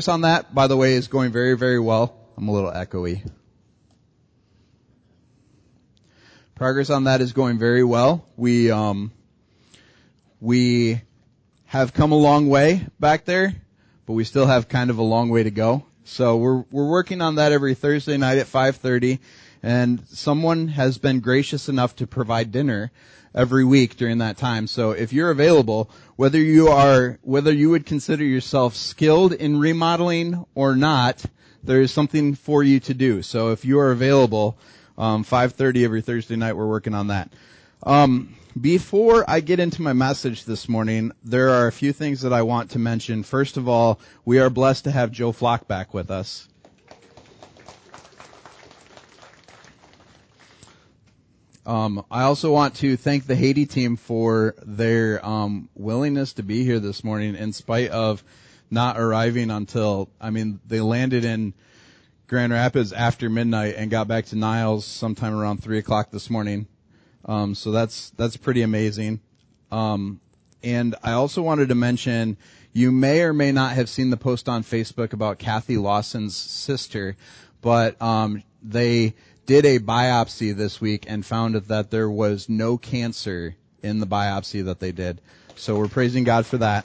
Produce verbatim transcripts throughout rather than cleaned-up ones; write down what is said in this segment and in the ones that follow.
On that, by the way, is going very, very well. I'm a little echoey. Progress on that is going very well. We, um, we have come a long way back there, but we still have kind of a long way to go. So we're, we're working on that every Thursday night at five thirty, and someone has been gracious enough to provide dinner every week during that time. So if you're available, whether you are, whether you would consider yourself skilled in remodeling or not, there is something for you to do. So if you are available, um, five thirty every Thursday night, we're working on that. Um, before I get into my message this morning, there are a few things that I want to mention. First of all, we are blessed to have Joe Flock back with us. Um, I also want to thank the Haiti team for their um, willingness to be here this morning in spite of not arriving until, I mean, they landed in Grand Rapids after midnight and got back to Niles sometime around three o'clock this morning. Um, so that's that's pretty amazing. Um, and I also wanted to mention, you may or may not have seen the post on Facebook about Kathy Lawson's sister, but um, they did a biopsy this week and found that there was no cancer in the biopsy that they did. So we're praising God for that.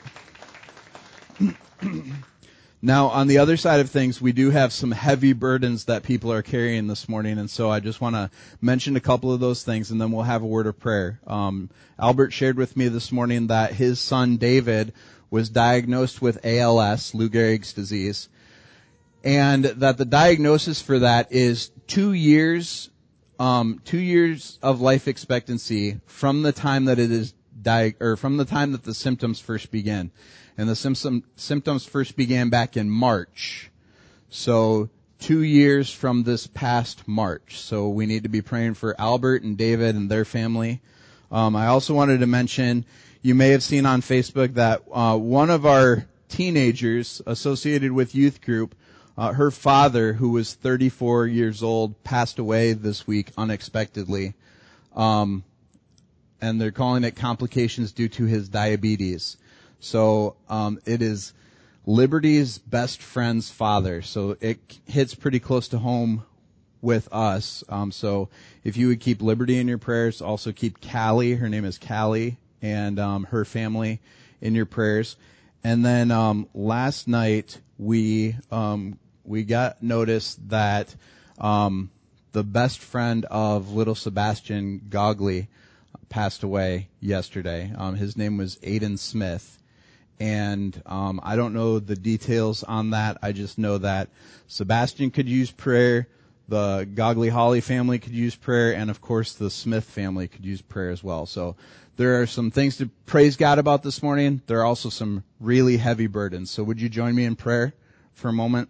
Now, on the other side of things, we do have some heavy burdens that people are carrying this morning, and so I just want to mention a couple of those things, and then we'll have a word of prayer. Um, Albert shared with me this morning that his son David was diagnosed with A L S, Lou Gehrig's disease, and that the diagnosis for that is two years, um, two years of life expectancy from the time that it is di- or from the time that the symptoms first begin. And the symptom, symptoms first began back in March. So two years from this past March. So we need to be praying for Albert and David and their family. Um, I also wanted to mention, you may have seen on Facebook that uh, one of our teenagers associated with youth group, uh, her father, who was thirty-four years old, passed away this week unexpectedly. Um, and they're calling it complications due to his diabetes. So um, it is Liberty's best friend's father. So it hits pretty close to home with us. Um, so if you would keep Liberty in your prayers, also keep Callie, her name is Callie, and um, her family in your prayers. And then um, last night we um, we got notice that um, the best friend of little Sebastian Gogley passed away yesterday. Um, his name was Aiden Smith. And um, I don't know the details on that. I just know that Sebastian could use prayer, the Gogley Holly family could use prayer, and of course the Smith family could use prayer as well. So there are some things to praise God about this morning. There are also some really heavy burdens. So would you join me in prayer for a moment?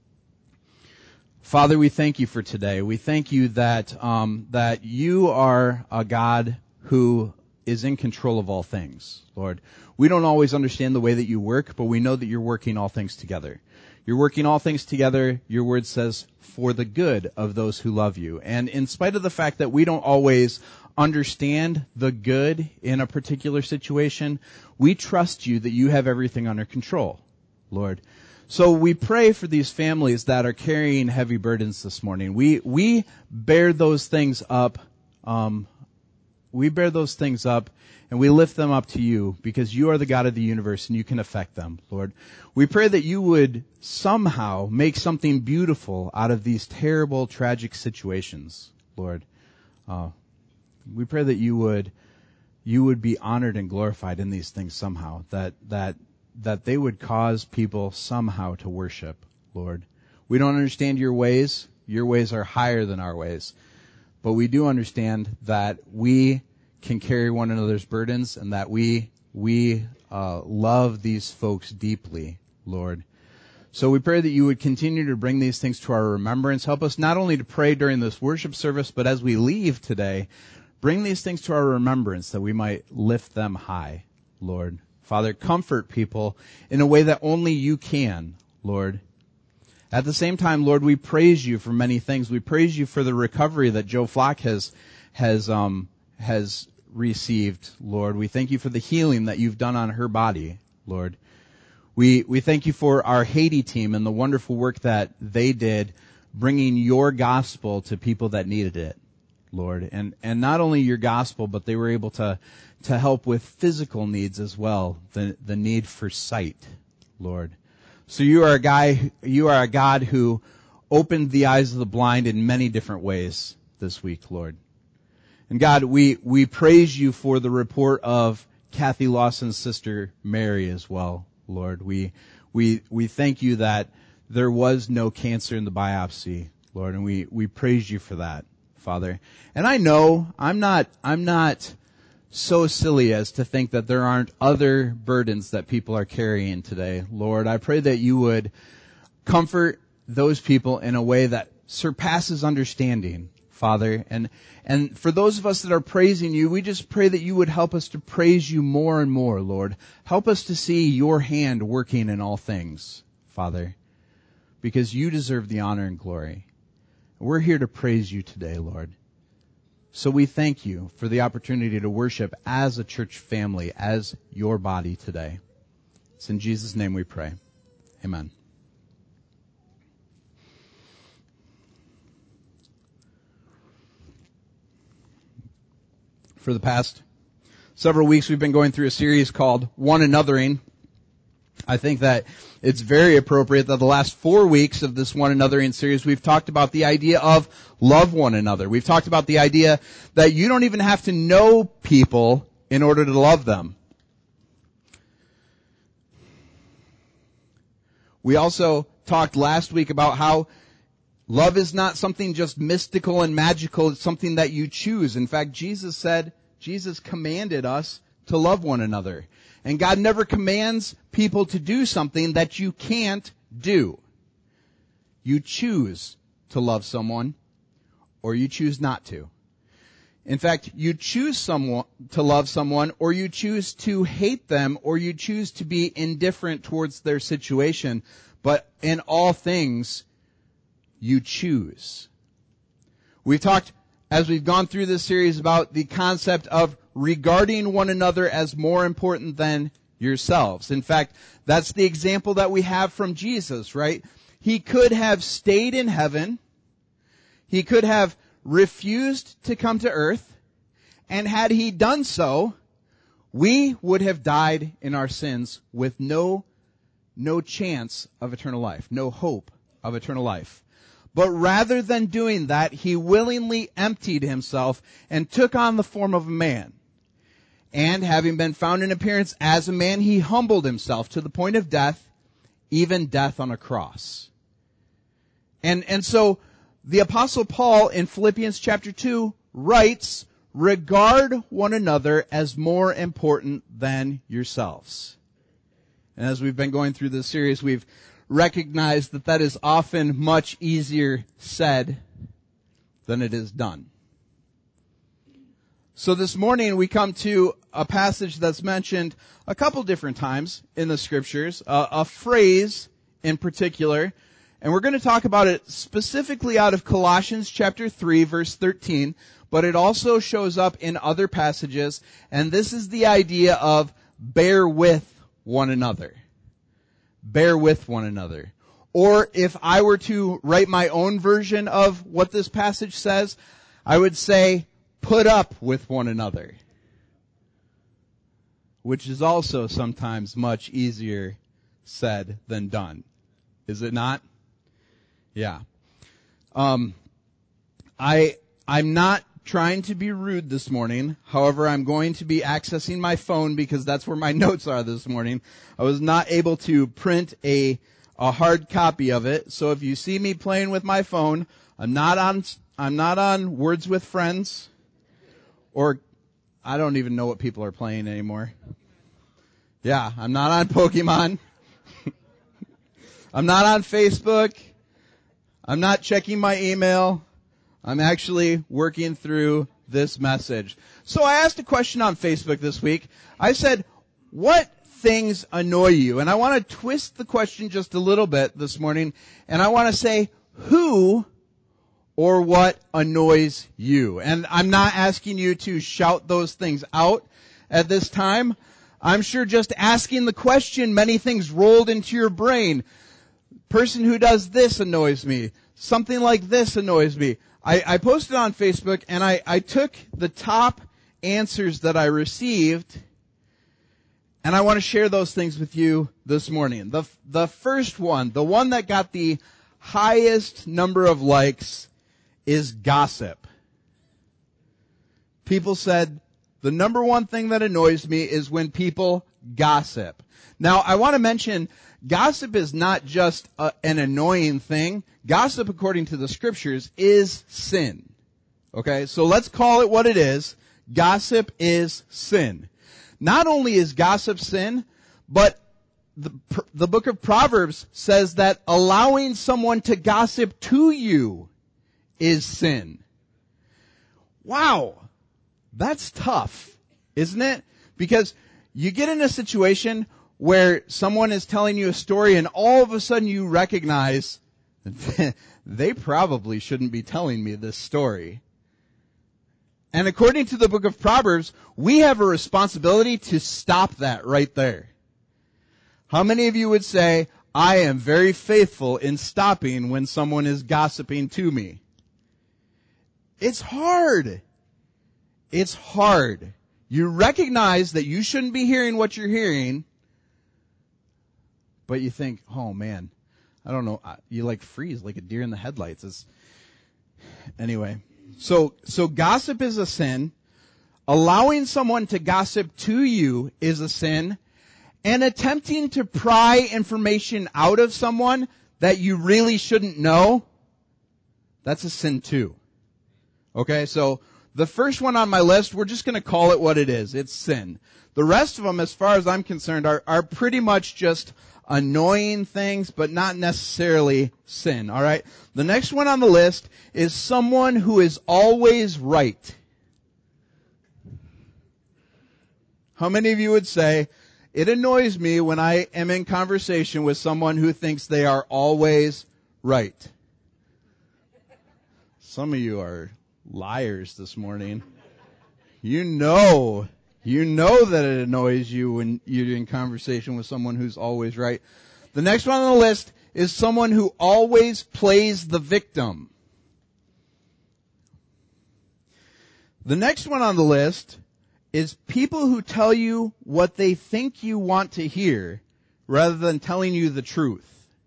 Father, we thank you for today. We thank you that um, that you are a God who is in control of all things, Lord. We don't always understand the way that you work, but we know that you're working all things together. You're working all things together, your word says, for the good of those who love you. And in spite of the fact that we don't always understand the good in a particular situation, we trust you that you have everything under control, Lord. So we pray for these families that are carrying heavy burdens this morning. We we bear those things up um We bear those things up, and we lift them up to you because you are the God of the universe and you can affect them, Lord. We pray that you would somehow make something beautiful out of these terrible, tragic situations, Lord. Uh, we pray that you would you would be honored and glorified in these things somehow, that that that they would cause people somehow to worship, Lord. We don't understand your ways. Your ways are higher than our ways. But we do understand that we can carry one another's burdens and that we we uh, love these folks deeply, Lord. So we pray that you would continue to bring these things to our remembrance. Help us not only to pray during this worship service, but as we leave today, bring these things to our remembrance that we might lift them high, Lord. Father, comfort people in a way that only you can, Lord. At the same time, Lord, we praise you for many things. We praise you for the recovery that Joe Flock has, has, um, has received, Lord. We thank you for the healing that you've done on her body, Lord. We, we thank you for our Haiti team and the wonderful work that they did bringing your gospel to people that needed it, Lord. And, and not only your gospel, but they were able to, to help with physical needs as well, the, the need for sight, Lord. So you are a guy, you are a God who opened the eyes of the blind in many different ways this week, Lord. And God, we, we praise you for the report of Kathy Lawson's sister Mary as well, Lord. We, we, we thank you that there was no cancer in the biopsy, Lord, and we, we praise you for that, Father. And I know I'm not, I'm not so silly as to think that there aren't other burdens that people are carrying today, Lord. I pray that you would comfort those people in a way that surpasses understanding, Father. And, and for those of us that are praising you, we just pray that you would help us to praise you more and more, Lord. Help us to see your hand working in all things, Father, because you deserve the honor and glory. We're here to praise you today, Lord. So we thank you for the opportunity to worship as a church family, as your body today. It's in Jesus' name we pray. Amen. For the past several weeks, we've been going through a series called One Anothering. I think that it's very appropriate that the last four weeks of this One Anothering series, we've talked about the idea of love one another. We've talked about the idea that you don't even have to know people in order to love them. We also talked last week about how love is not something just mystical and magical. It's something that you choose. In fact, Jesus said, Jesus commanded us to love one another. And God never commands people to do something that you can't do. You choose to love someone, or you choose not to. In fact, you choose someone to love someone, or you choose to hate them, or you choose to be indifferent towards their situation. But in all things, you choose. We've talked, as we've gone through this series, about the concept of regarding one another as more important than yourselves. In fact, that's the example that we have from Jesus, right? He could have stayed in heaven. He could have refused to come to earth. And had he done so, we would have died in our sins with no, no chance of eternal life, no hope of eternal life. But rather than doing that, he willingly emptied himself and took on the form of a man. And having been found in appearance as a man, he humbled himself to the point of death, even death on a cross. And, and so the Apostle Paul in Philippians chapter two writes, regard one another as more important than yourselves. And as we've been going through this series, we've recognized that that is often much easier said than it is done. So this morning we come to a passage that's mentioned a couple different times in the scriptures, uh, a phrase in particular, and we're going to talk about it specifically out of Colossians chapter three, verse thirteen, but it also shows up in other passages, and this is the idea of bear with one another. Bear with one another. Or if I were to write my own version of what this passage says, I would say, put up with one another. Which is also sometimes much easier said than done. Is it not? Yeah. Um, I, I'm not trying to be rude this morning. However, I'm going to be accessing my phone because that's where my notes are this morning. I was not able to print a, a hard copy of it. So if you see me playing with my phone, I'm not on, I'm not on Words with Friends. Or, I don't even know what people are playing anymore. Yeah, I'm not on Pokemon. I'm not on Facebook. I'm not checking my email. I'm actually working through this message. So I asked a question on Facebook this week. I said, what things annoy you? And I want to twist the question just a little bit this morning. And I want to say, who or what annoys you? And I'm not asking you to shout those things out at this time. I'm sure just asking the question, many things rolled into your brain. Person who does this annoys me. Something like this annoys me. I, I posted on Facebook, and I, I took the top answers that I received, and I want to share those things with you this morning. The, the first one, the one that got the highest number of likes, is gossip. People said, the number one thing that annoys me is when people gossip. Now, I want to mention, gossip is not just a, an annoying thing. Gossip, according to the scriptures, is sin. Okay, so let's call it what it is. Gossip is sin. Not only is gossip sin, but the, the book of Proverbs says that allowing someone to gossip to you is sin. Wow. That's tough, isn't it? Because you get in a situation where someone is telling you a story and all of a sudden you recognize they probably shouldn't be telling me this story. And according to the book of Proverbs, we have a responsibility to stop that right there. How many of you would say, I am very faithful in stopping when someone is gossiping to me? It's hard. It's hard. You recognize that you shouldn't be hearing what you're hearing, but you think, oh man, I don't know, you like freeze like a deer in the headlights. It's, anyway, so, so gossip is a sin. Allowing someone to gossip to you is a sin. And attempting to pry information out of someone that you really shouldn't know, that's a sin too. Okay, so the first one on my list, we're just going to call it what it is. It's sin. The rest of them, as far as I'm concerned, are, are pretty much just annoying things, but not necessarily sin. All right? The next one on the list is someone who is always right. How many of you would say, it annoys me when I am in conversation with someone who thinks they are always right? Some of you are liars this morning. You know, you know that it annoys you when you're in conversation with someone who's always right. The next one on the list is someone who always plays the victim. The next one on the list is people who tell you what they think you want to hear rather than telling you the truth.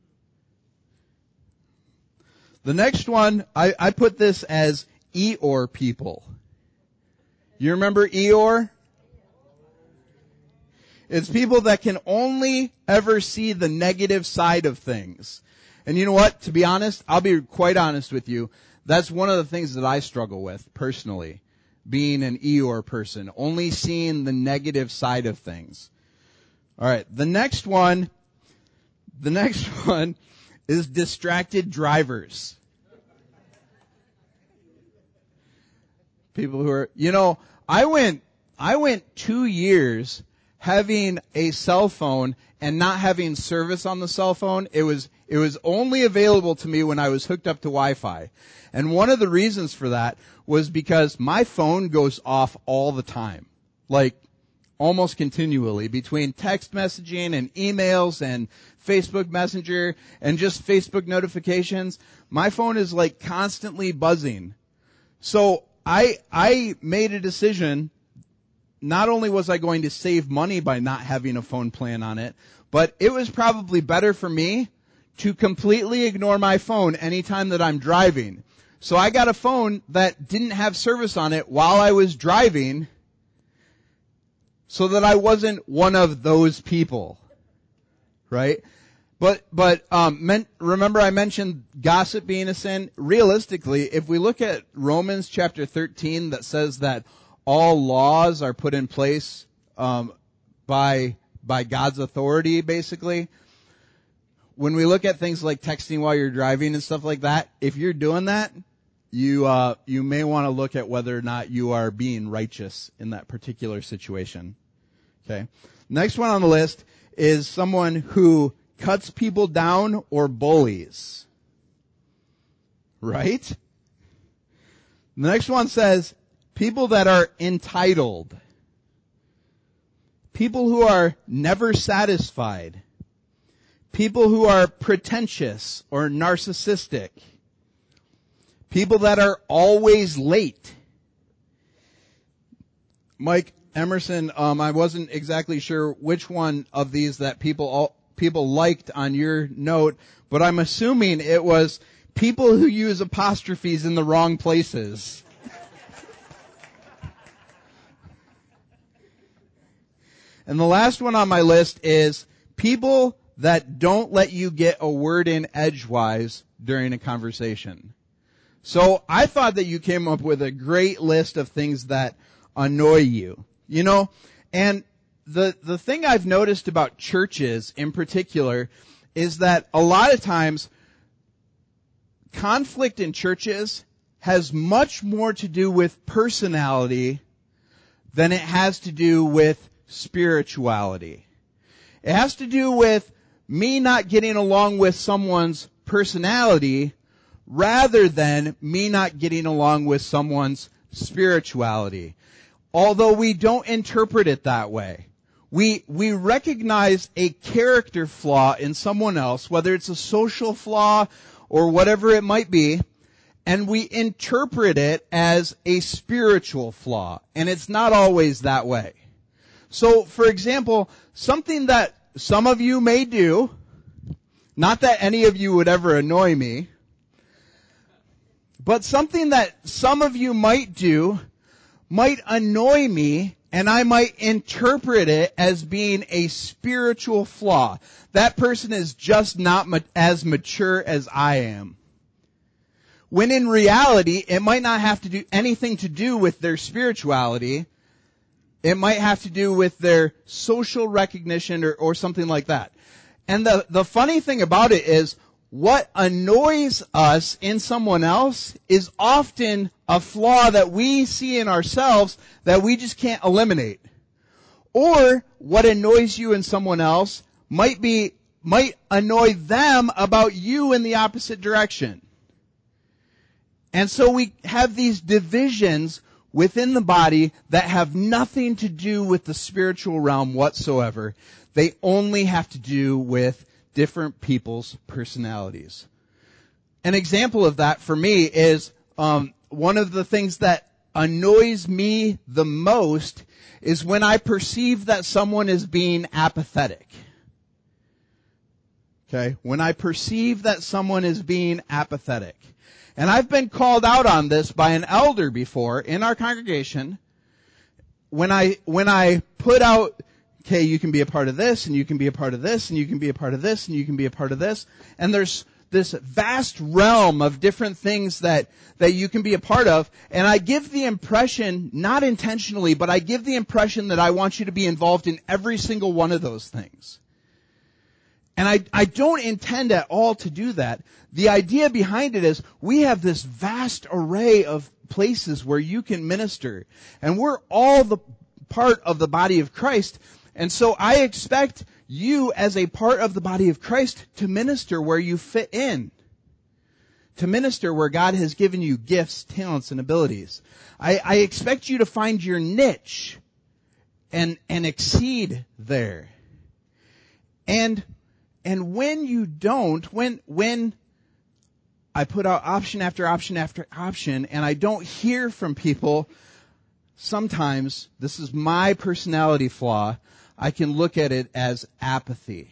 The next one, I, I put this as Eeyore people. You remember Eeyore? It's people that can only ever see the negative side of things. And you know what? To be honest, I'll be quite honest with you. That's one of the things that I struggle with personally. Being an Eeyore person. Only seeing the negative side of things. Alright, the next one, the next one is distracted drivers. People who are, you know, I went, I went two years having a cell phone and not having service on the cell phone. It was, it was only available to me when I was hooked up to Wi-Fi. And one of the reasons for that was because my phone goes off all the time. Like, almost continually between text messaging and emails and Facebook Messenger and just Facebook notifications. My phone is like constantly buzzing. So I, I made a decision. Not only was I going to save money by not having a phone plan on it, but it was probably better for me to completely ignore my phone anytime that I'm driving. So I got a phone that didn't have service on it while I was driving so that I wasn't one of those people. Right? But, but, um, men, remember I mentioned gossip being a sin? Realistically, if we look at Romans chapter thirteen that says that all laws are put in place, um, by, by God's authority, basically. When we look at things like texting while you're driving and stuff like that, if you're doing that, you, uh, you may want to look at whether or not you are being righteous in that particular situation. Okay. Next one on the list is someone who cuts people down or bullies. Right? The next one says people that are entitled. people who are never satisfied, people who are pretentious or narcissistic, people that are always late. Mike Emerson, um, I wasn't exactly sure which one of these that people all, people liked on your note, but I'm assuming it was people who use apostrophes in the wrong places. And the last one on my list is people that don't let you get a word in edgewise during a conversation. So I thought that you came up with a great list of things that annoy you. You know, and the the thing I've noticed about churches in particular is that a lot of times conflict in churches has much more to do with personality than it has to do with spirituality. It has to do with me not getting along with someone's personality rather than me not getting along with someone's spirituality. Although we don't interpret it that way. We, we recognize a character flaw in someone else, whether it's a social flaw or whatever it might be, and we interpret it as a spiritual flaw. And it's not always that way. So, for example, something that some of you may do, not that any of you would ever annoy me, but something that some of you might do might annoy me, and I might interpret it as being a spiritual flaw. That person is just not ma- as mature as I am. When in reality, it might not have to do anything to do with their spirituality. It might have to do with their social recognition or, or something like that. And the, the funny thing about it is, what annoys us in someone else is often a flaw that we see in ourselves that we just can't eliminate. Or what annoys you in someone else might be, might annoy them about you in the opposite direction. And so we have these divisions within the body that have nothing to do with the spiritual realm whatsoever. They only have to do with different people's personalities. An example of that for me is um, one of the things that annoys me the most is when I perceive that someone is being apathetic. Okay? When I perceive that someone is being apathetic. And I've been called out on this by an elder before in our congregation. When I, when I put out, okay, you can be a part of this, and you can be a part of this, and you can be a part of this, and you can be a part of this. And there's this vast realm of different things that, that you can be a part of. And I give the impression, not intentionally, but I give the impression that I want you to be involved in every single one of those things. And I, I don't intend at all to do that. The idea behind it is we have this vast array of places where you can minister. And we're all the part of the body of Christ. And so I expect you as a part of the body of Christ to minister where you fit in. To minister where God has given you gifts, talents, and abilities. I, I expect you to find your niche and, and exceed there. And And when you don't, when, when I put out option after option after option and I don't hear from people, sometimes, this is my personality flaw, I can look at it as apathy.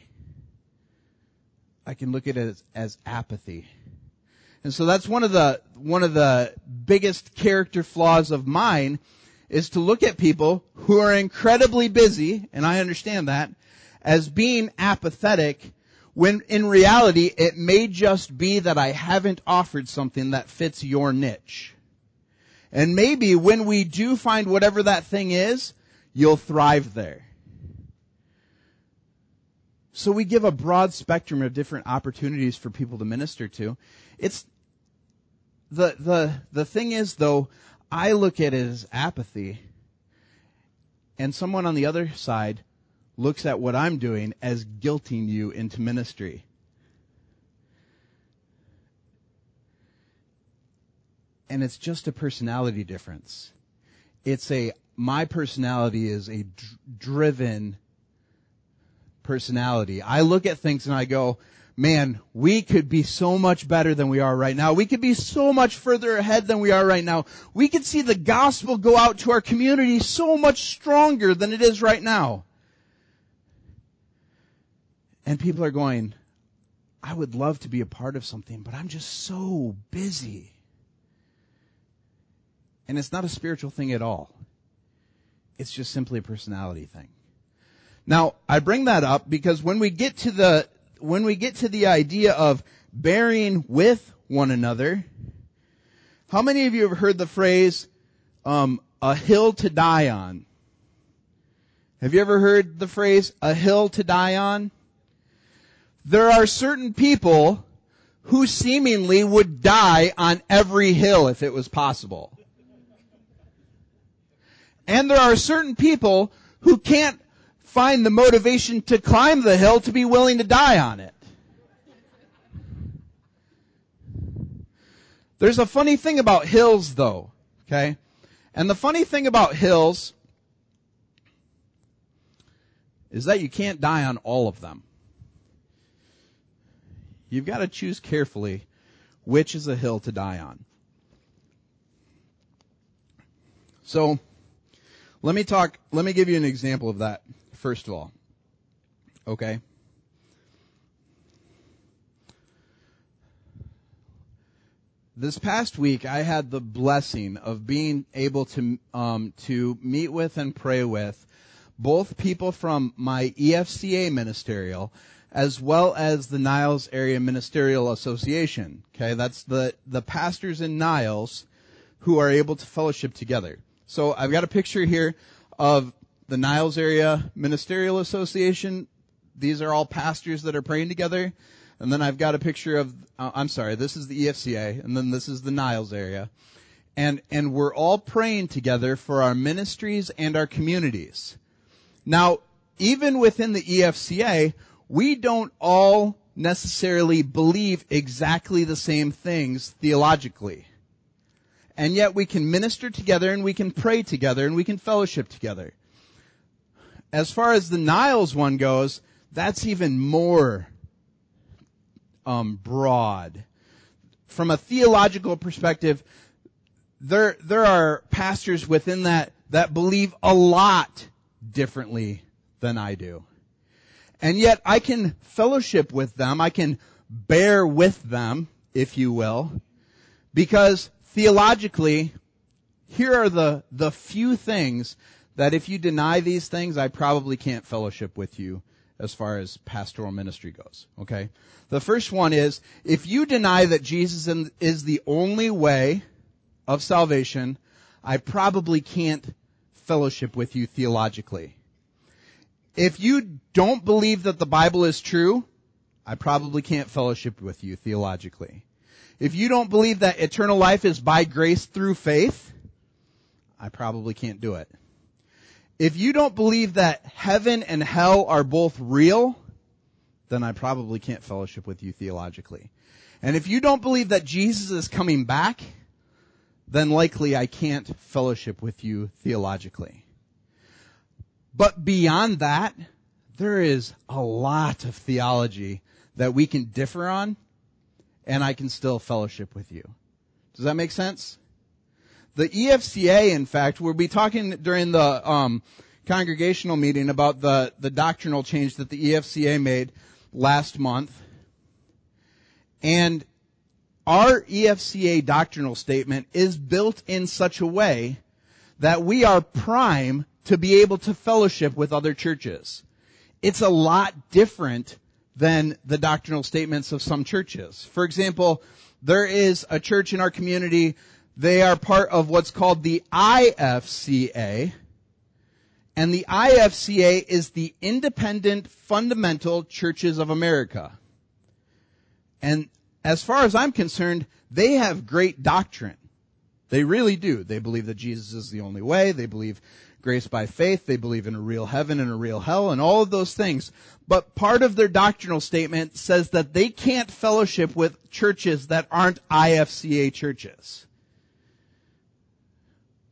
I can look at it as, as apathy. And so that's one of the, one of the biggest character flaws of mine is to look at people who are incredibly busy, and I understand that, as being apathetic, when in reality, it may just be that I haven't offered something that fits your niche. And maybe when we do find whatever that thing is, you'll thrive there. So we give a broad spectrum of different opportunities for people to minister to. It's, the, the, the thing is though, I look at it as apathy. And someone on the other side looks at what I'm doing as guilting you into ministry. And it's just a personality difference. it's a, my personality is a dr- driven personality. I look at things and I go, man, we could be so much better than we are right now. We could be so much further ahead than we are right now. We could see the gospel go out to our community so much stronger than it is right now. And people are going, I would love to be a part of something, but I'm just so busy. And it's not a spiritual thing at all. It's just simply a personality thing. Now, I bring that up because when we get to the when we get to the idea of bearing with one another, how many of you have heard the phrase um, "a hill to die on"? Have you ever heard the phrase "a hill to die on"? There are certain people who seemingly would die on every hill if it was possible. And there are certain people who can't find the motivation to climb the hill to be willing to die on it. There's a funny thing about hills though, okay? And the funny thing about hills is that you can't die on all of them. You've got to choose carefully which is a hill to die on. So, let me talk, let me give you an example of that, first of all. Okay? This past week, I had the blessing of being able to, um, to meet with and pray with both people from my E F C A ministerial as well as the Niles Area Ministerial Association. Okay? That's the, the pastors in Niles who are able to fellowship together. So I've got a picture here of the Niles Area Ministerial Association. These are all pastors that are praying together. And then I've got a picture of, uh, I'm sorry, this is the E F C A, and then this is the Niles area. And, and we're all praying together for our ministries and our communities. Now, even within the E F C A, we don't all necessarily believe exactly the same things theologically. And yet we can minister together and we can pray together and we can fellowship together. As far as the Niles one goes, that's even more um, broad. From a theological perspective, there there are pastors within that that believe a lot differently than I do. And yet I can fellowship with them, I can bear with them, if you will, because theologically, here are the, the few things that if you deny these things, I probably can't fellowship with you as far as pastoral ministry goes. Okay? The first one is, if you deny that Jesus is the only way of salvation, I probably can't fellowship with you theologically. If you don't believe that the Bible is true, I probably can't fellowship with you theologically. If you don't believe that eternal life is by grace through faith, I probably can't do it. If you don't believe that heaven and hell are both real, then I probably can't fellowship with you theologically. And if you don't believe that Jesus is coming back, then likely I can't fellowship with you theologically. But beyond that, there is a lot of theology that we can differ on, and I can still fellowship with you. Does that make sense? The E F C A, in fact, we'll be talking during the um, congregational meeting about the, the doctrinal change that the E F C A made last month. And our E F C A doctrinal statement is built in such a way that we are prime to be able to fellowship with other churches. It's a lot different than the doctrinal statements of some churches. For example, there is a church in our community, they are part of what's called the I F C A, and the I F C A is the Independent Fundamental Churches of America. And as far as I'm concerned, they have great doctrine. They really do. They believe that Jesus is the only way. They believe grace by faith. They believe in a real heaven and a real hell and all of those things. But part of their doctrinal statement says that they can't fellowship with churches that aren't I F C A churches.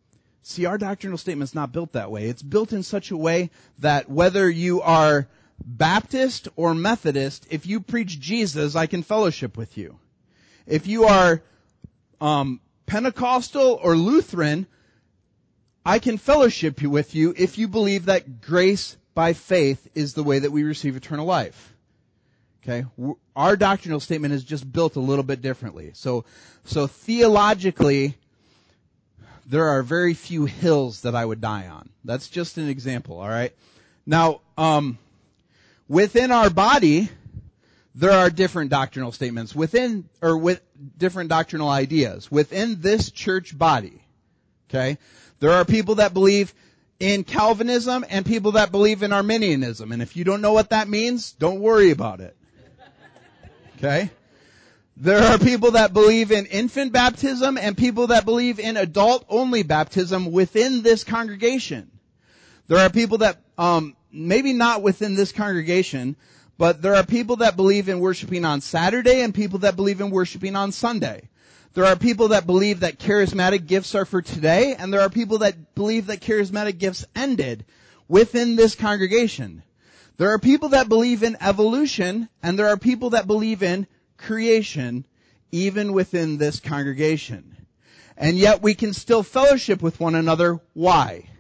See, our doctrinal statement is not built that way. It's built in such a way that whether you are Baptist or Methodist, if you preach Jesus, I can fellowship with you. If you are um, Pentecostal or Lutheran, I can fellowship with you if you believe that grace by faith is the way that we receive eternal life. Okay? Our doctrinal statement is just built a little bit differently. So, so theologically, there are very few hills that I would die on. That's just an example, all right? Now, um, within our body, there are different doctrinal statements within, or with different doctrinal ideas within this church body. Okay? There are people that believe in Calvinism and people that believe in Arminianism. And if you don't know what that means, don't worry about it. Okay? There are people that believe in infant baptism and people that believe in adult-only baptism within this congregation. There are people that, um, maybe not within this congregation, but there are people that believe in worshiping on Saturday and people that believe in worshiping on Sunday. There are people that believe that charismatic gifts are for today, and there are people that believe that charismatic gifts ended within this congregation. There are people that believe in evolution, and there are people that believe in creation, even within this congregation. And yet we can still fellowship with one another. Why?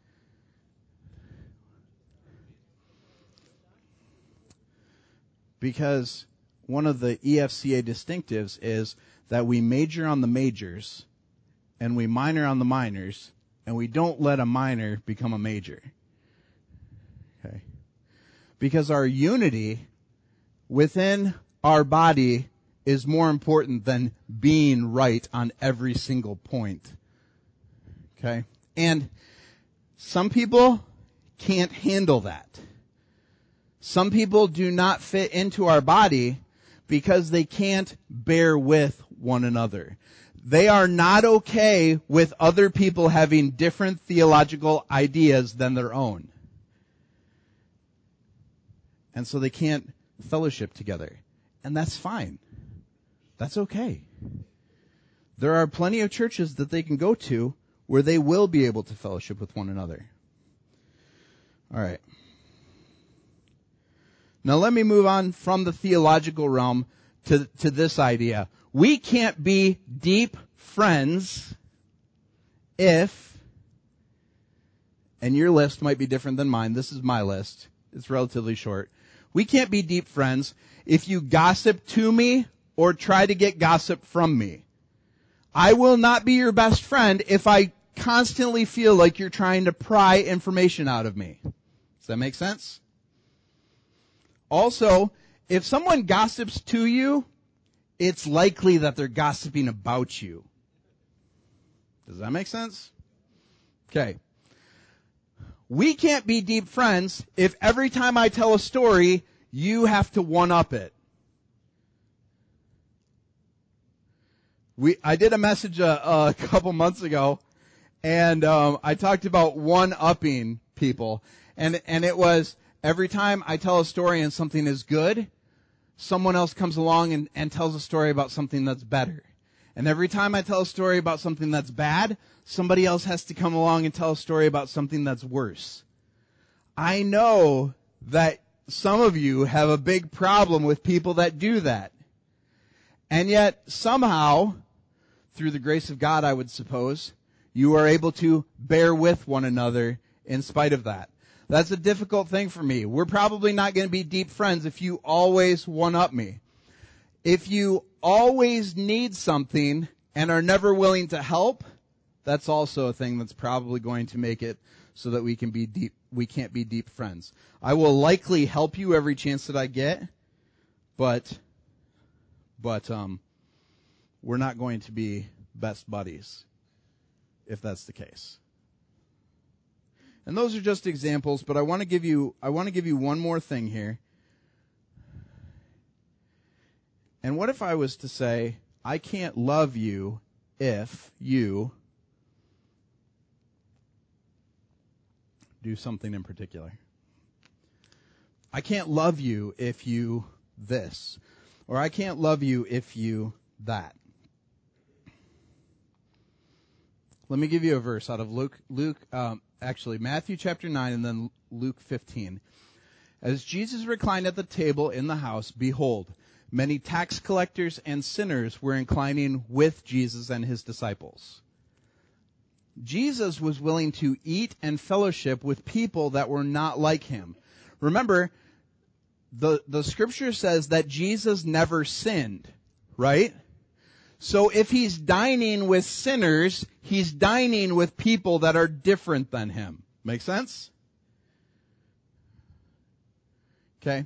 Because one of the E F C A distinctives is that we major on the majors and we minor on the minors, and we don't let a minor become a major. Okay. Because our unity within our body is more important than being right on every single point. Okay? And some people can't handle that. Some people do not fit into our body because they can't bear with one another. They are not okay with other people having different theological ideas than their own. And so they can't fellowship together. And that's fine. That's okay. There are plenty of churches that they can go to where they will be able to fellowship with one another. All right. Now let me move on from the theological realm to, to this idea. We can't be deep friends if, and your list might be different than mine. This is my list. It's relatively short. We can't be deep friends if you gossip to me or try to get gossip from me. I will not be your best friend if I constantly feel like you're trying to pry information out of me. Does that make sense? Also, if someone gossips to you, it's likely that they're gossiping about you. Does that make sense? Okay. We can't be deep friends if every time I tell a story, you have to one-up it. We, I did a message a, a couple months ago, and um, I talked about one-upping people, and and it was every time I tell a story and something is good, someone else comes along and, and tells a story about something that's better. And every time I tell a story about something that's bad, somebody else has to come along and tell a story about something that's worse. I know that some of you have a big problem with people that do that. And yet, somehow, through the grace of God, I would suppose, you are able to bear with one another in spite of that. That's a difficult thing for me. We're probably not going to be deep friends if you always one-up me. If you always need something and are never willing to help, that's also a thing that's probably going to make it so that we can be deep, we can't be deep friends. I will likely help you every chance that I get, but, but, um, we're not going to be best buddies if that's the case. And those are just examples, but I want to give you, I want to give you one more thing here. And what if I was to say, I can't love you if you do something in particular? I can't love you if you this. Or I can't love you if you that. Let me give you a verse out of Luke, Luke, um, actually Matthew chapter nine and then Luke fifteen. As Jesus reclined at the table in the house, behold, many tax collectors and sinners were inclining with Jesus and his disciples. Jesus was willing to eat and fellowship with people that were not like him. Remember, the, the scripture says that Jesus never sinned, right? So if he's dining with sinners, he's dining with people that are different than him. Make sense? Okay.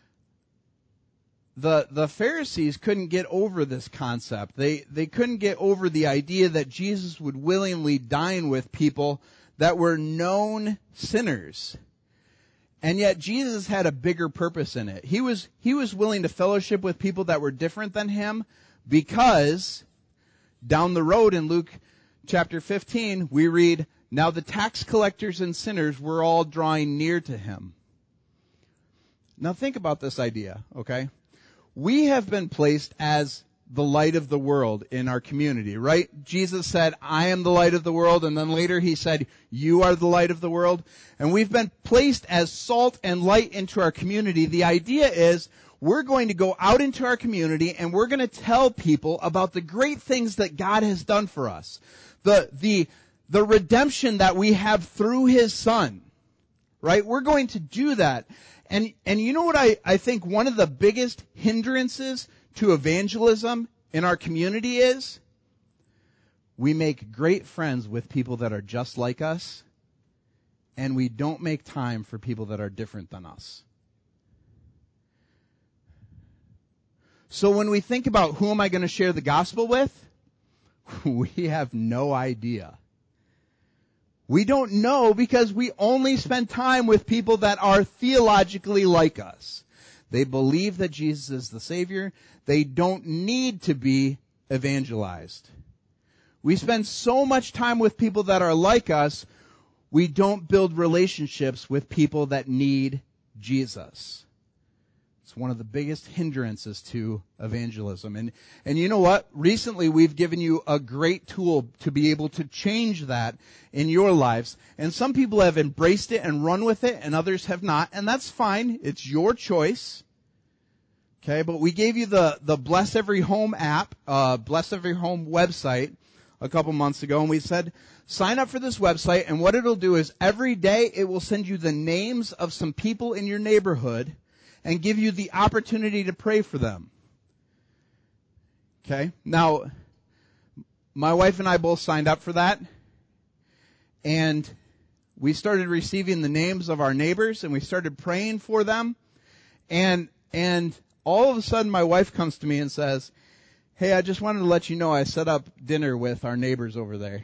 The, the Pharisees couldn't get over this concept. They, they couldn't get over the idea that Jesus would willingly dine with people that were known sinners. And yet Jesus had a bigger purpose in it. He was, he was willing to fellowship with people that were different than him because down the road in Luke chapter fifteen, we read, now the tax collectors and sinners were all drawing near to him. Now think about this idea, okay? We have been placed as the light of the world in our community, right? Jesus said, I am the light of the world, and then later he said, you are the light of the world. And we've been placed as salt and light into our community. The idea is we're going to go out into our community and we're going to tell people about the great things that God has done for us. The, the, the redemption that we have through his son, right? We're going to do that. And, and you know what I, I think one of the biggest hindrances to evangelism in our community is? We make great friends with people that are just like us, and we don't make time for people that are different than us. So when we think about who am I going to share the gospel with, we have no idea. We don't know because we only spend time with people that are theologically like us. They believe that Jesus is the Savior. They don't need to be evangelized. We spend so much time with people that are like us, we don't build relationships with people that need Jesus. It's one of the biggest hindrances to evangelism. And, and you know what? Recently we've given you a great tool to be able to change that in your lives. And some people have embraced it and run with it and others have not. And that's fine. It's your choice. Okay, but we gave you the, the Bless Every Home app, uh, Bless Every Home website a couple months ago, and we said, sign up for this website, and what it'll do is every day it will send you the names of some people in your neighborhood and give you the opportunity to pray for them. Okay? Now, my wife and I both signed up for that, and we started receiving the names of our neighbors, and we started praying for them, and, and all of a sudden my wife comes to me and says, hey, I just wanted to let you know I set up dinner with our neighbors over there.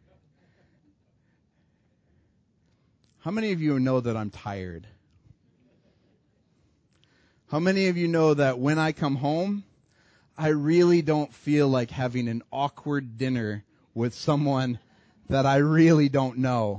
How many of you know that I'm tired? How many of you know that when I come home, I really don't feel like having an awkward dinner with someone that I really don't know?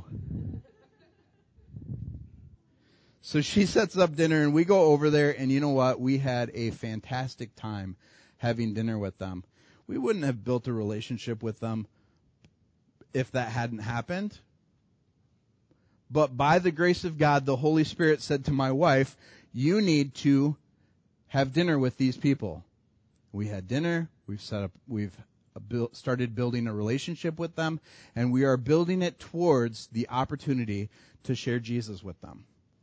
So she sets up dinner and we go over there, and you know what? We had a fantastic time having dinner with them. We wouldn't have built a relationship with them if that hadn't happened. But by the grace of God, the Holy Spirit said to my wife, you need to have dinner with these people. We had dinner. We've set up, we've built, started building a relationship with them, and we are building it towards the opportunity to share Jesus with them.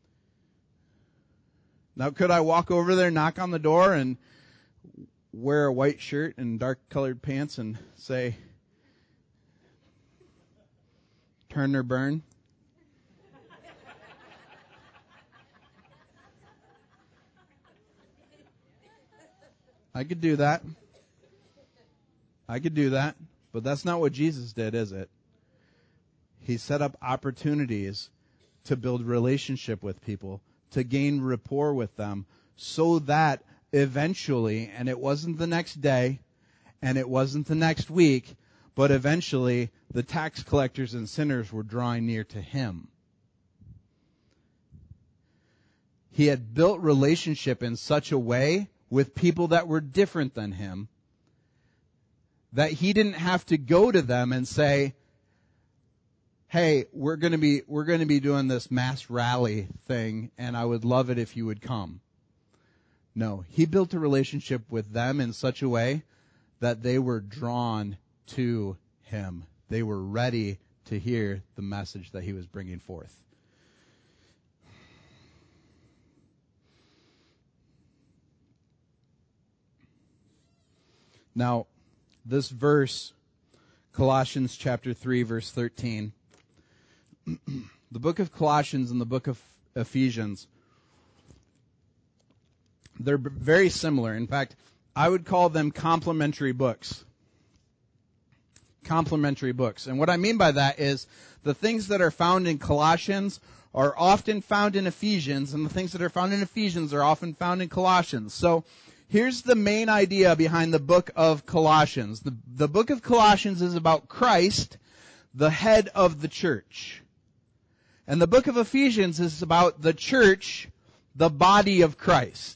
Now, could I walk over there, knock on the door, and wear a white shirt and dark colored pants and say, turn or burn? I could do that. I could do that. But that's not what Jesus did, is it? He set up opportunities to build relationship with people, to gain rapport with them, so that eventually, and it wasn't the next day, and it wasn't the next week, but eventually the tax collectors and sinners were drawing near to him. He had built relationship in such a way with people that were different than him that he didn't have to go to them and say, hey, we're going to be, we're going to be doing this mass rally thing and I would love it if you would come. No, he built a relationship with them in such a way that they were drawn to him. They were ready to hear the message that he was bringing forth. Now, this verse, Colossians chapter three, verse thirteen, the book of Colossians and the book of Ephesians, they're very similar. In fact, I would call them complementary books. Complementary books. And what I mean by that is the things that are found in Colossians are often found in Ephesians, and the things that are found in Ephesians are often found in Colossians. So here's the main idea behind the book of Colossians. The, the book of Colossians is about Christ, the head of the church. And the book of Ephesians is about the church, the body of Christ.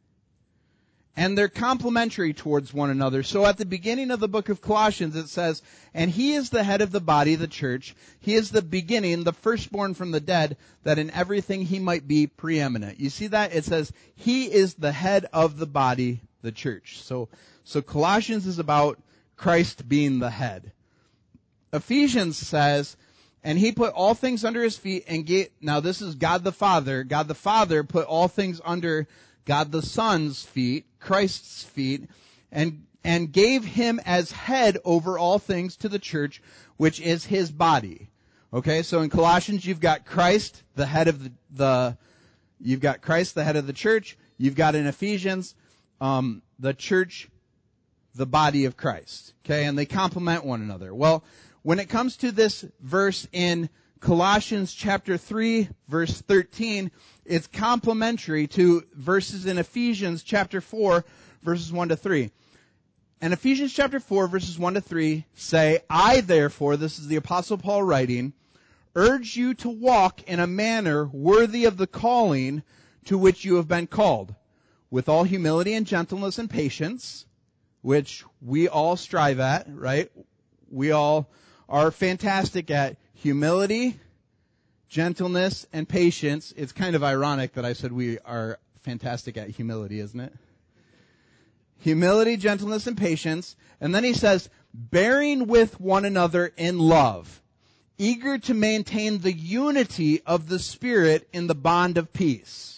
And they're complementary towards one another. So at the beginning of the book of Colossians it says, and he is the head of the body, the church. He is the beginning, the firstborn from the dead, that in everything he might be preeminent. You see that? It says, he is the head of the body, the church. So, so Colossians is about Christ being the head. Ephesians says, and he put all things under his feet and gave, now this is God the Father. God the Father put all things under God the Son's feet, Christ's feet, and, and gave him as head over all things to the church, which is his body. Okay, so in Colossians you've got Christ, the head of the, the you've got Christ, the head of the church. You've got in Ephesians, um, the church, the body of Christ. Okay, and they complement one another. Well, when it comes to this verse in Colossians chapter three, verse thirteen, it's complementary to verses in Ephesians chapter four, verses one to three. And Ephesians chapter four, verses one to three say, I therefore, this is the Apostle Paul writing, urge you to walk in a manner worthy of the calling to which you have been called, with all humility and gentleness and patience, which we all strive at, right? We all are fantastic at humility, gentleness, and patience. It's kind of ironic that I said we are fantastic at humility, isn't it? Humility, gentleness, and patience. And then he says, bearing with one another in love, eager to maintain the unity of the Spirit in the bond of peace.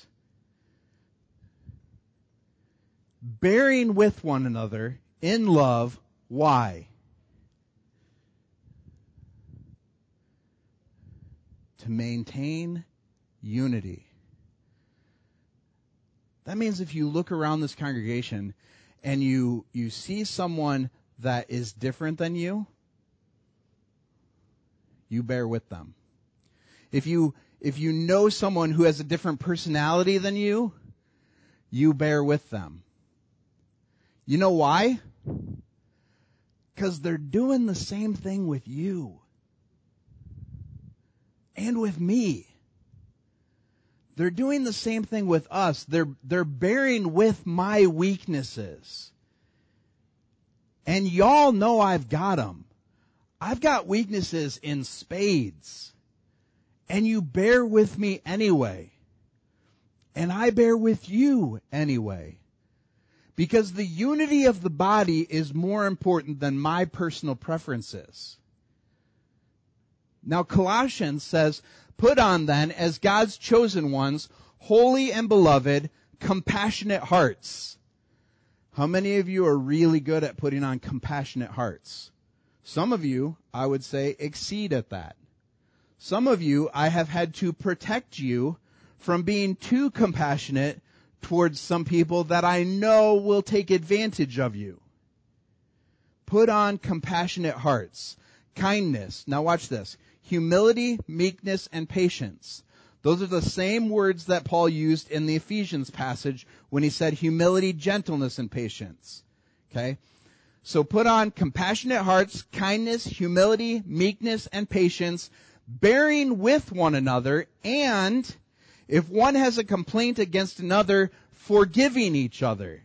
Bearing with one another in love. Why? To maintain unity. That means if you look around this congregation and you, you see someone that is different than you, you bear with them. If you, if you know someone who has a different personality than you, you bear with them. You know why? Because they're doing the same thing with you. And with me. They're doing the same thing with us. They're, they're bearing with my weaknesses. And y'all know I've got them. I've got weaknesses in spades. And you bear with me anyway. And I bear with you anyway. Because the unity of the body is more important than my personal preferences. Now Colossians says, put on then, as God's chosen ones, holy and beloved, compassionate hearts. How many of you are really good at putting on compassionate hearts? Some of you, I would say, exceed at that. Some of you, I have had to protect you from being too compassionate towards some people that I know will take advantage of you. Put on compassionate hearts. Kindness. Now watch this. Humility, meekness, and patience. Those are the same words that Paul used in the Ephesians passage when he said humility, gentleness, and patience. Okay? So put on compassionate hearts, kindness, humility, meekness, and patience, bearing with one another, and if one has a complaint against another, forgiving each other.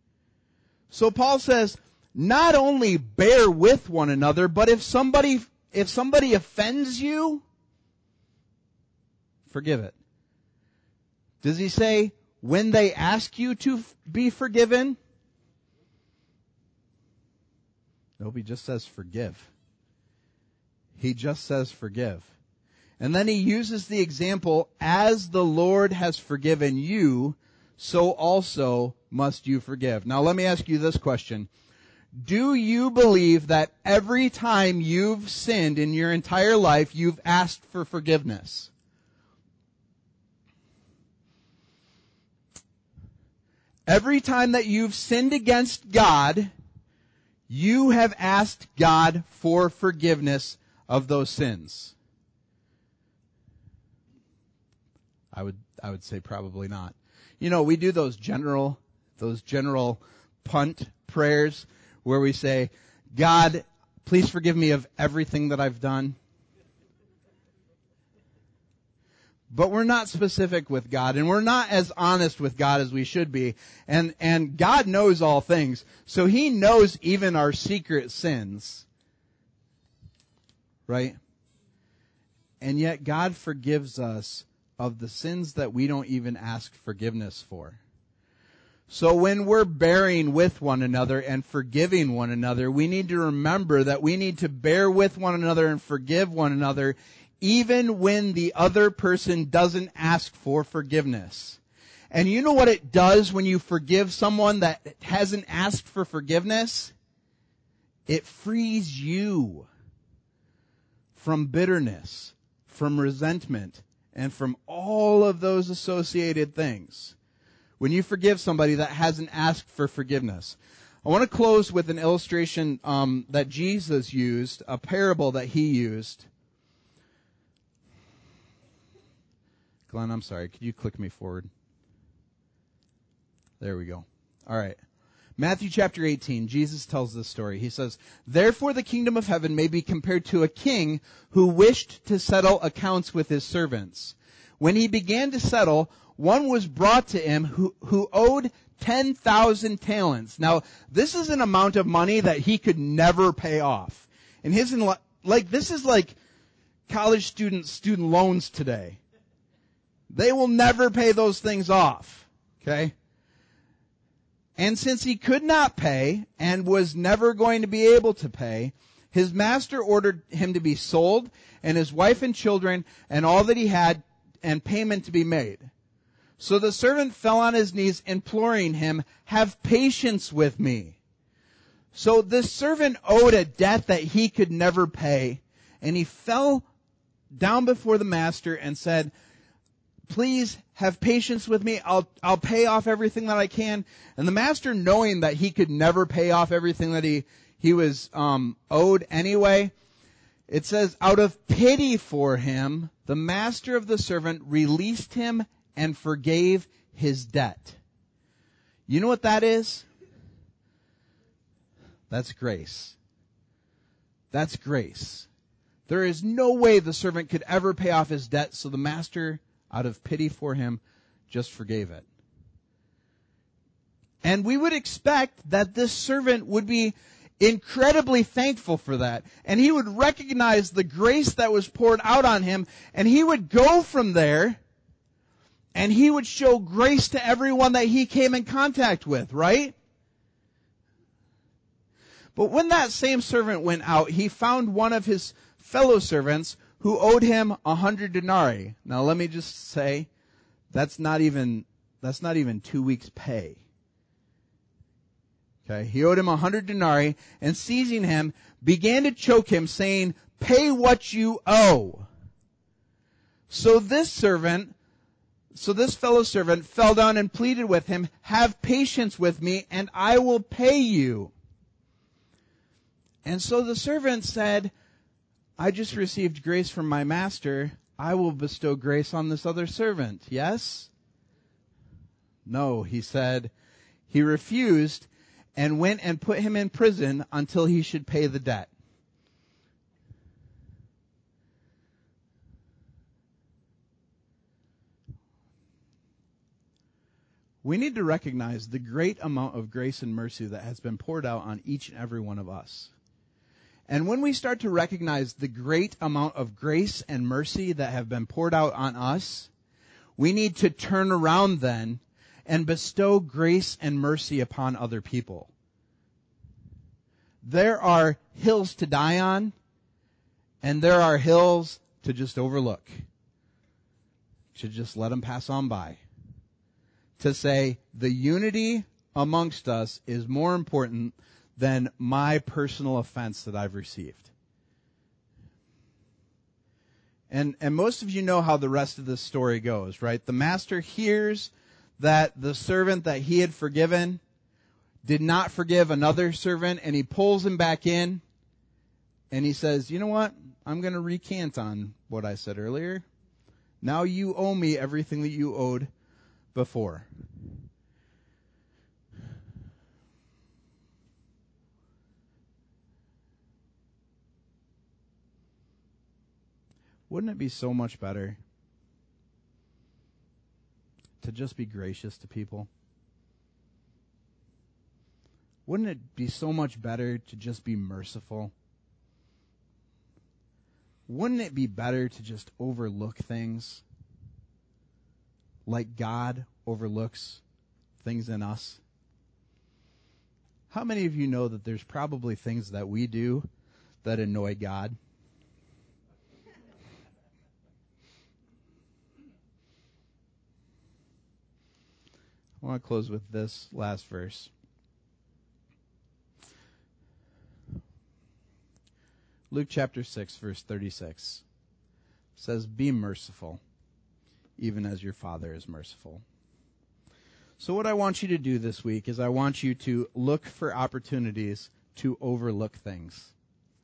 So Paul says, not only bear with one another, but if somebody if somebody offends you, forgive it. Does he say, when they ask you to f- be forgiven? Nope, he just says forgive. He just says forgive. And then he uses the example, as the Lord has forgiven you, so also must you forgive. Now let me ask you this question. Do you believe that every time you've sinned in your entire life, you've asked for forgiveness? Every time that you've sinned against God, you have asked God for forgiveness of those sins. I would, I would say probably not. You know, we do those general, those general punt prayers where we say, God, please forgive me of everything that I've done. But we're not specific with God, and we're not as honest with God as we should be. And, and God knows all things. So He knows even our secret sins. Right? And yet God forgives us of the sins that we don't even ask forgiveness for. So when we're bearing with one another and forgiving one another, we need to remember that we need to bear with one another and forgive one another even when the other person doesn't ask for forgiveness. And you know what it does when you forgive someone that hasn't asked for forgiveness? It frees you from bitterness, from resentment, and from all of those associated things. When you forgive somebody that hasn't asked for forgiveness. I want to close with an illustration um, that Jesus used, a parable that He used. Glenn, I'm sorry. Could you click me forward? There we go. All right. Matthew chapter eighteen, Jesus tells this story. He says, "Therefore the kingdom of heaven may be compared to a king who wished to settle accounts with his servants. When he began to settle, one was brought to him who, who owed ten thousand talents." Now, this is an amount of money that he could never pay off. And his, like, this is like college student student loans today. They will never pay those things off. Okay? And since he could not pay and was never going to be able to pay, his master ordered him to be sold and his wife and children and all that he had and payment to be made. So the servant fell on his knees imploring him, "Have patience with me." So this servant owed a debt that he could never pay, and he fell down before the master and said, "Please have patience with me. I'll, I'll pay off everything that I can." And the master, knowing that he could never pay off everything that he, he was, um, owed anyway, it says, out of pity for him, the master of the servant released him and forgave his debt. You know what that is? That's grace. That's grace. There is no way the servant could ever pay off his debt, so the master, out of pity for him, just forgave it. And we would expect that this servant would be incredibly thankful for that. And he would recognize the grace that was poured out on him, and he would go from there, and he would show grace to everyone that he came in contact with, right? But when that same servant went out, he found one of his fellow servants who owed him a hundred denarii. Now let me just say, that's not even, that's not even two weeks' pay. Okay, he owed him a hundred denarii, and seizing him, began to choke him, saying, "Pay what you owe." So this servant, so this fellow servant fell down and pleaded with him, "Have patience with me, and I will pay you." And so the servant said, "I just received grace from my master. I will bestow grace on this other servant." Yes? No, he said. He refused and went and put him in prison until he should pay the debt. We need to recognize the great amount of grace and mercy that has been poured out on each and every one of us. And when we start to recognize the great amount of grace and mercy that have been poured out on us, we need to turn around then and bestow grace and mercy upon other people. There are hills to die on, and there are hills to just overlook. To just let them pass on by. To say the unity amongst us is more important than my personal offense that I've received. And, and most of you know how the rest of this story goes, right? The master hears that the servant that he had forgiven did not forgive another servant, and he pulls him back in, and he says, you know what? I'm going to recant on what I said earlier. Now you owe me everything that you owed before. Wouldn't it be so much better to just be gracious to people? Wouldn't it be so much better to just be merciful? Wouldn't it be better to just overlook things like God overlooks things in us? How many of you know that there's probably things that we do that annoy God? I want to close with this last verse. Luke chapter six, verse thirty-six says, be merciful, even as your Father is merciful. So what I want you to do this week is I want you to look for opportunities to overlook things.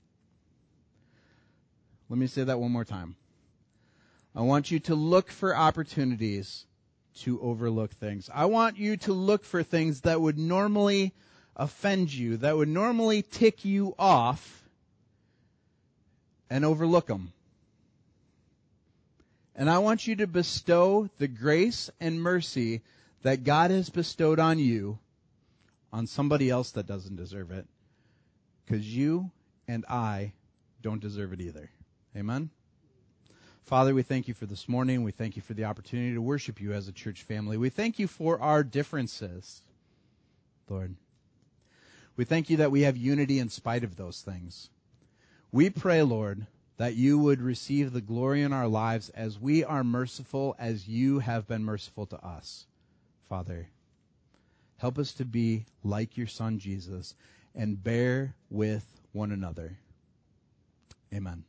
Let me say that one more time. I want you to look for opportunities to overlook things. I want you to look for things that would normally offend you, that would normally tick you off, and overlook them. And I want you to bestow the grace and mercy that God has bestowed on you on somebody else that doesn't deserve it. Because you and I don't deserve it either. Amen? Father, we thank you for this morning. We thank you for the opportunity to worship you as a church family. We thank you for our differences, Lord. We thank you that we have unity in spite of those things. We pray, Lord, that you would receive the glory in our lives as we are merciful as you have been merciful to us. Father, help us to be like your Son, Jesus, and bear with one another. Amen.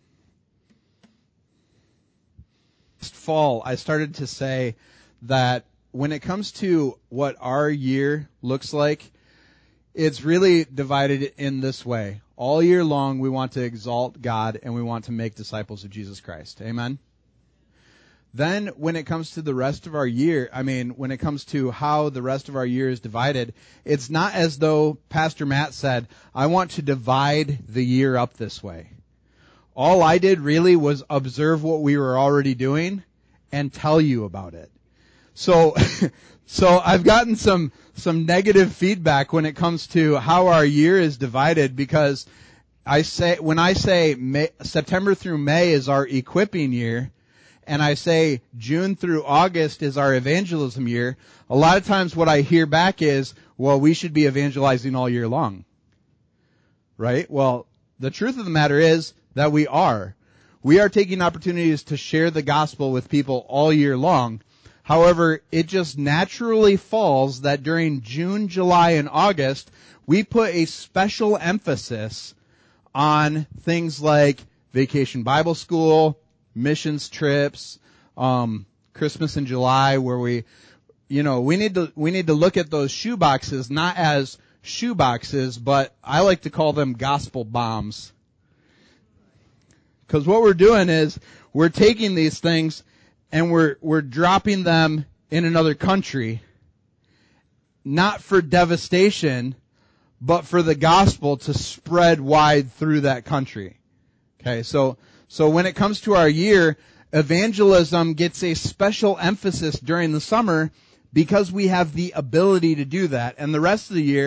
Fall, I started to say that when it comes to what our year looks like, it's really divided in this way. All year long, we want to exalt God and we want to make disciples of Jesus Christ. Amen? Then when it comes to the rest of our year, I mean, when it comes to how the rest of our year is divided, it's not as though Pastor Matt said, I want to divide the year up this way. All I did really was observe what we were already doing and tell you about it. So, so I've gotten some, some negative feedback when it comes to how our year is divided, because I say, when I say May, September through May is our equipping year, and I say June through August is our evangelism year, a lot of times what I hear back is, well, we should be evangelizing all year long. Right? Well, the truth of the matter is that we are. We are taking opportunities to share the gospel with people all year long. However, it just naturally falls that during June, July, and August, we put a special emphasis on things like Vacation Bible School, missions trips, um, Christmas in July, where we, you know, we need to, we need to look at those shoe boxes not as shoe boxes, but I like to call them gospel bombs. Because what we're doing is we're taking these things and we're, we're dropping them in another country, not for devastation, but for the gospel to spread wide through that country. Okay, so, so when it comes to our year, evangelism gets a special emphasis during the summer because we have the ability to do that. And the rest of the year,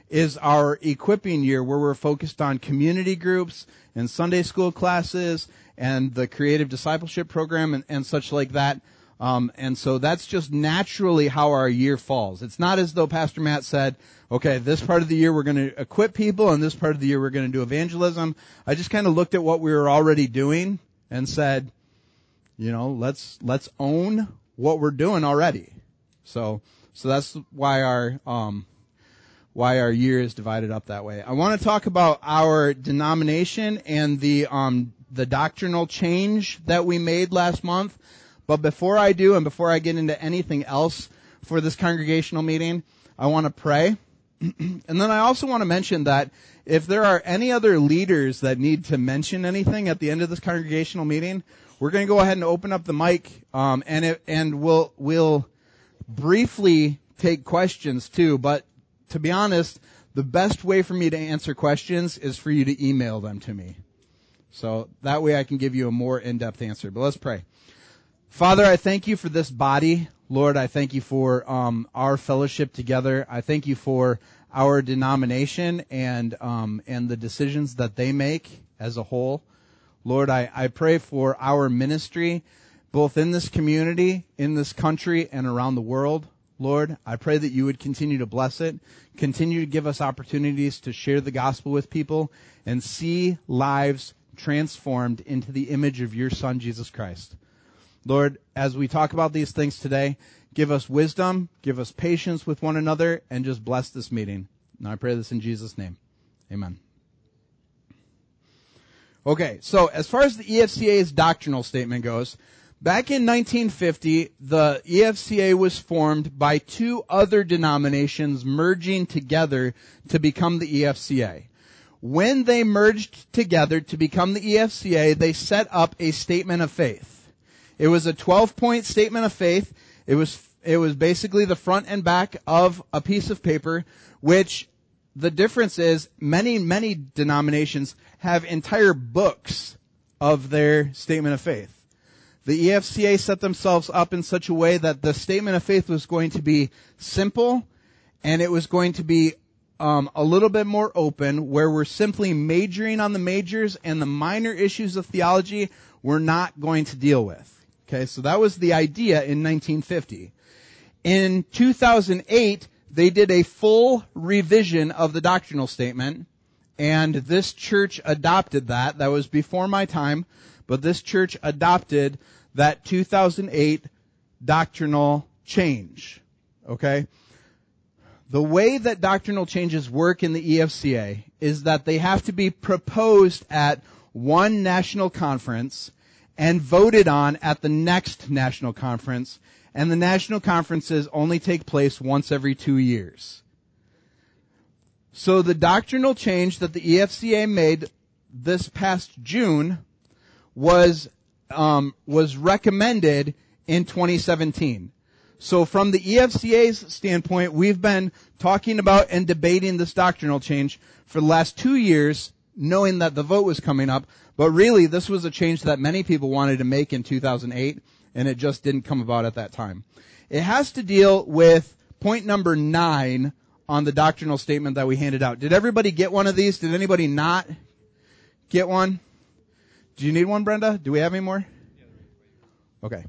is our equipping year, where we're focused on community groups and Sunday school classes and the creative discipleship program and, and such like that. Um, and so that's just naturally how our year falls. It's not as though Pastor Matt said, okay, this part of the year we're going to equip people and this part of the year we're going to do evangelism. I just kind of looked at what we were already doing and said, you know, let's, let's own what we're doing already. So, so that's why our, um, why our year is divided up that way. I want to talk about our denomination and the, um, the doctrinal change that we made last month. But before I do, and before I get into anything else for this congregational meeting, I want to pray. And then I also want to mention that if there are any other leaders that need to mention anything at the end of this congregational meeting, we're going to go ahead and open up the mic, um, and it, and we'll we'll briefly take questions too. But to be honest, the best way for me to answer questions is for you to email them to me. So that way I can give you a more in-depth answer. But let's pray. Father, I thank you for this body. Lord, I thank you for um, our fellowship together. I thank you for our denomination and um, and the decisions that they make as a whole. Lord, I, I pray for our ministry, both in this community, in this country, and around the world. Lord, I pray that you would continue to bless it, continue to give us opportunities to share the gospel with people, and see lives transformed into the image of your Son, Jesus Christ. Lord, as we talk about these things today, give us wisdom, give us patience with one another, and just bless this meeting. And I pray this in Jesus' name. Amen. Okay, so as far as the E F C A's doctrinal statement goes, back in nineteen fifty, the E F C A was formed by two other denominations merging together to become the E F C A. When they merged together to become the E F C A, they set up a statement of faith. It was a twelve-point statement of faith. It was it was basically the front and back of a piece of paper, which the difference is many, many denominations have entire books of their statement of faith. The E F C A set themselves up in such a way that the statement of faith was going to be simple, and it was going to be um, a little bit more open, where we're simply majoring on the majors and the minor issues of theology we're not going to deal with. Okay, so that was the idea in nineteen fifty. In two thousand eight, they did a full revision of the doctrinal statement, and this church adopted that. That was before my time, but this church adopted that two thousand eight doctrinal change. Okay? The way that doctrinal changes work in the E F C A is that they have to be proposed at one national conference and voted on at the next national conference, and the national conferences only take place once every two years. So the doctrinal change that the E F C A made this past June was um, was recommended in twenty seventeen. So from the E F C A's standpoint, we've been talking about and debating this doctrinal change for the last two years, knowing that the vote was coming up. But really, this was a change that many people wanted to make in two thousand eight, and it just didn't come about at that time. It has to deal with point number nine on the doctrinal statement that we handed out. Did everybody get one of these? Did anybody not get one? Do you need one, Brenda? Do we have any more? Okay.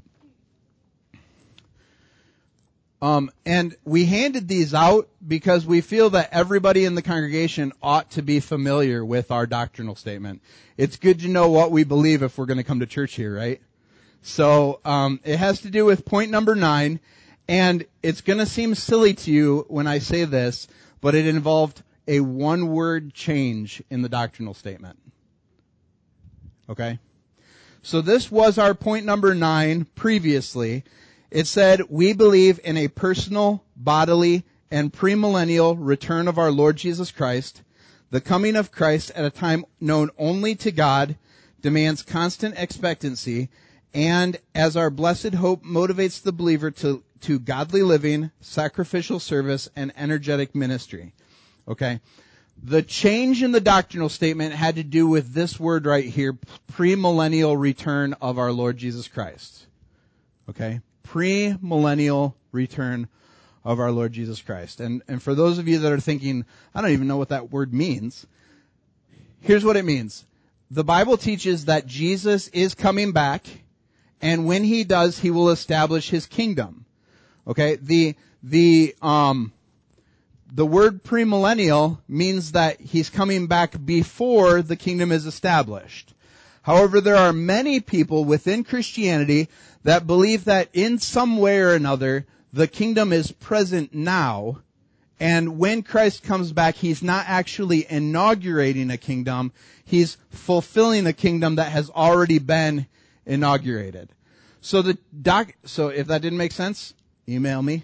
Um, and we handed these out because we feel that everybody in the congregation ought to be familiar with our doctrinal statement. It's good to know what we believe if we're going to come to church here, right? So um, it has to do with point number nine, and it's going to seem silly to you when I say this, but it involved a one-word change in the doctrinal statement. Okay? So this was our point number nine previously. It said, we believe in a personal, bodily, and premillennial return of our Lord Jesus Christ. The coming of Christ at a time known only to God demands constant expectancy, and as our blessed hope motivates the believer to, to godly living, sacrificial service, and energetic ministry. Okay? The change in the doctrinal statement had to do with this word right here, premillennial return of our Lord Jesus Christ. Okay? Pre-millennial return of our Lord Jesus Christ. And, and for those of you that are thinking, I don't even know what that word means, here's what it means. The Bible teaches that Jesus is coming back, and when he does, he will establish his kingdom. Okay? The, the, um, the word premillennial means that he's coming back before the kingdom is established. However, there are many people within Christianity that believe that in some way or another, the kingdom is present now, and when Christ comes back, he's not actually inaugurating a kingdom, he's fulfilling a kingdom that has already been inaugurated. So the doc, so if that didn't make sense, email me.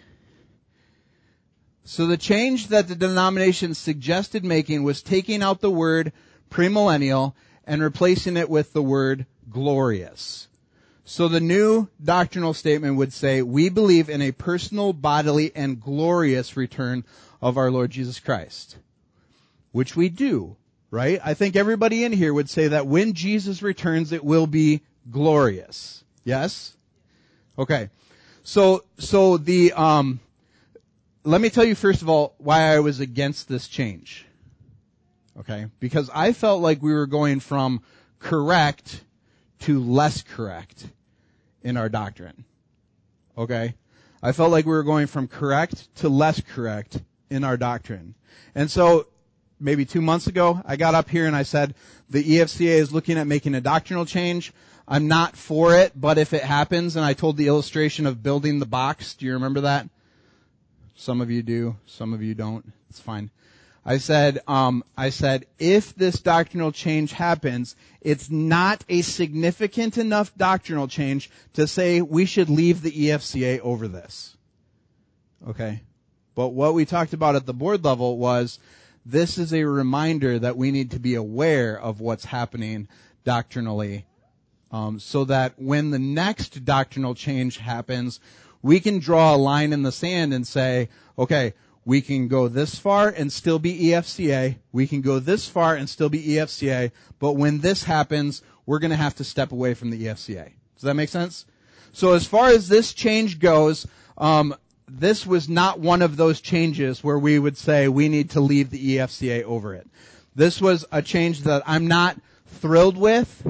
So the change that the denomination suggested making was taking out the word premillennial and replacing it with the word glorious. So the new doctrinal statement would say, we believe in a personal, bodily, and glorious return of our Lord Jesus Christ. Which we do, right? I think everybody in here would say that when Jesus returns, it will be glorious. Yes? Okay. So, so the, um, let me tell you first of all why I was against this change. Okay? Because I felt like we were going from correct to less correct in our doctrine. Okay? I felt like we were going from correct to less correct in our doctrine. And so, maybe two months ago, I got up here and I said, the E F C A is looking at making a doctrinal change. I'm not for it, but if it happens, and I told the illustration of building the box. Do you remember that? Some of you do, some of you don't. It's fine. I said, um, I said, if this doctrinal change happens, it's not a significant enough doctrinal change to say we should leave the E F C A over this. Okay? But what we talked about at the board level was, this is a reminder that we need to be aware of what's happening doctrinally, um, so that when the next doctrinal change happens, we can draw a line in the sand and say, okay, we can go this far and still be E F C A. We can go this far and still be E F C A. But when this happens, we're going to have to step away from the E F C A. Does that make sense? So as far as this change goes, um, this was not one of those changes where we would say we need to leave the E F C A over it. This was a change that I'm not thrilled with,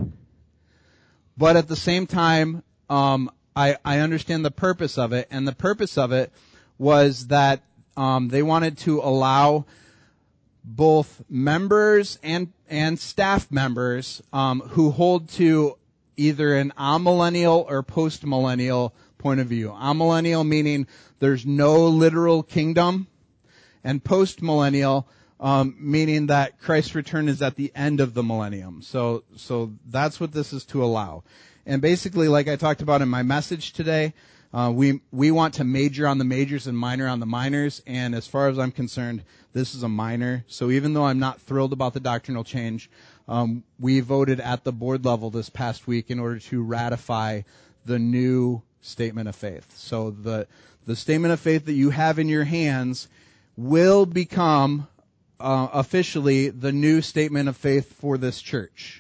but at the same time, um, I, I understand the purpose of it, and the purpose of it was that um, they wanted to allow both members and and staff members um, who hold to either an amillennial or postmillennial point of view. Amillennial meaning there's no literal kingdom, and postmillennial um, meaning that Christ's return is at the end of the millennium. So so that's what this is to allow. And basically, like I talked about in my message today, uh, we we want to major on the majors and minor on the minors. And as far as I'm concerned, this is a minor. So even though I'm not thrilled about the doctrinal change, um, we voted at the board level this past week in order to ratify the new statement of faith. So the the statement of faith that you have in your hands will become uh, officially the new statement of faith for this church.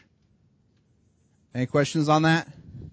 Any questions on that?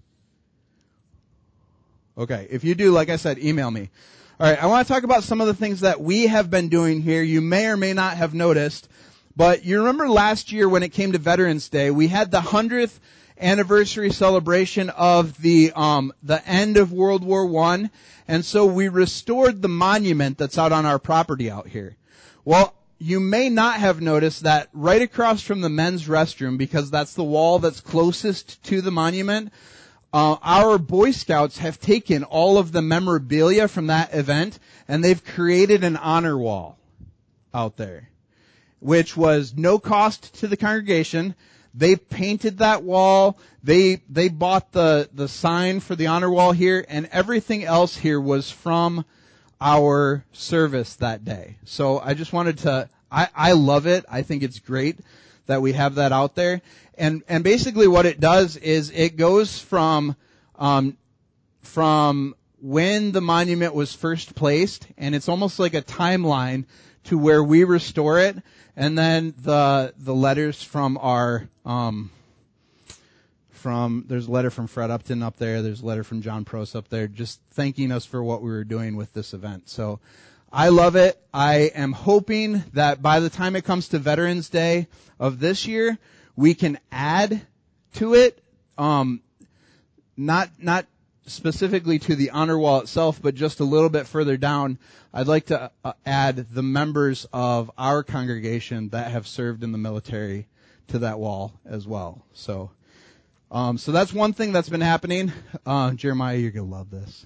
Okay. If you do, like I said, email me. All right. I want to talk about some of the things that we have been doing here. You may or may not have noticed, but you remember last year when it came to Veterans Day, we had the hundredth anniversary celebration of the um the end of World War One, and so we restored the monument that's out on our property out here. Well, you may not have noticed that right across from the men's restroom, because that's the wall that's closest to the monument, uh, our Boy Scouts have taken all of the memorabilia from that event, and they've created an honor wall out there, which was no cost to the congregation. They painted that wall. They they bought the, the sign for the honor wall here, and everything else here was from our service that day. So I just wanted to, I, I love it. I think it's great that we have that out there. And, and basically what it does is it goes from, um, from when the monument was first placed, and it's almost like a timeline to where we restore it, and then the, the letters from our, um, From there's a letter from Fred Upton up there. There's a letter from John Prost up there, just thanking us for what we were doing with this event. So I love it. I am hoping that by the time it comes to Veterans Day of this year, we can add to it, um, not, not specifically to the honor wall itself, but just a little bit further down. I'd like to uh, add the members of our congregation that have served in the military to that wall as well. So, um, so that's one thing that's been happening. Uh, Jeremiah, you're gonna love this.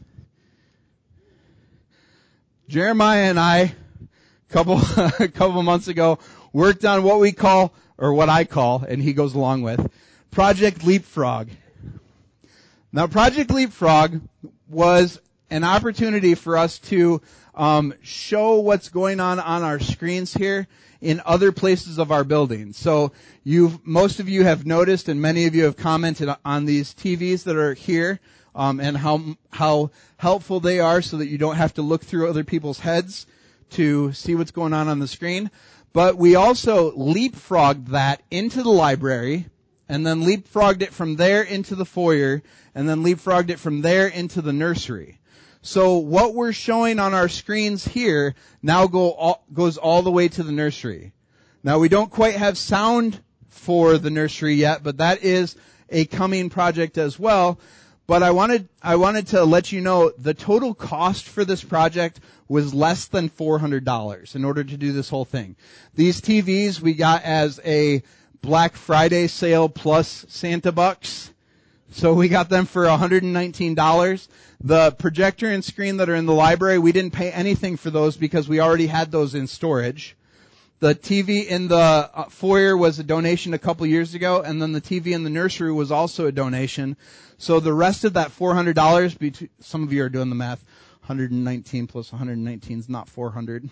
Jeremiah and I, a couple, a couple months ago, worked on what we call, or what I call, and he goes along with, Project Leapfrog. Now, Project Leapfrog was an opportunity for us to um, show what's going on on our screens here in other places of our building. So, you've most of you have noticed, and many of you have commented on these T Vs that are here. Um, and how how helpful they are, so that you don't have to look through other people's heads to see what's going on on the screen. But we also leapfrogged that into the library, and then leapfrogged it from there into the foyer, and then leapfrogged it from there into the nursery. So what we're showing on our screens here now go all, goes all the way to the nursery. Now, we don't quite have sound for the nursery yet, but that is a coming project as well. But I wanted, I wanted to let you know the total cost for this project was less than four hundred dollars in order to do this whole thing. These T Vs we got as a Black Friday sale plus Santa bucks. So we got them for one hundred nineteen dollars. The projector and screen that are in the library, we didn't pay anything for those because we already had those in storage. The T V in the foyer was a donation a couple years ago, and then the T V in the nursery was also a donation. So the rest of that four hundred dollars, some of you are doing the math, one hundred nineteen plus one hundred nineteen is not four hundred.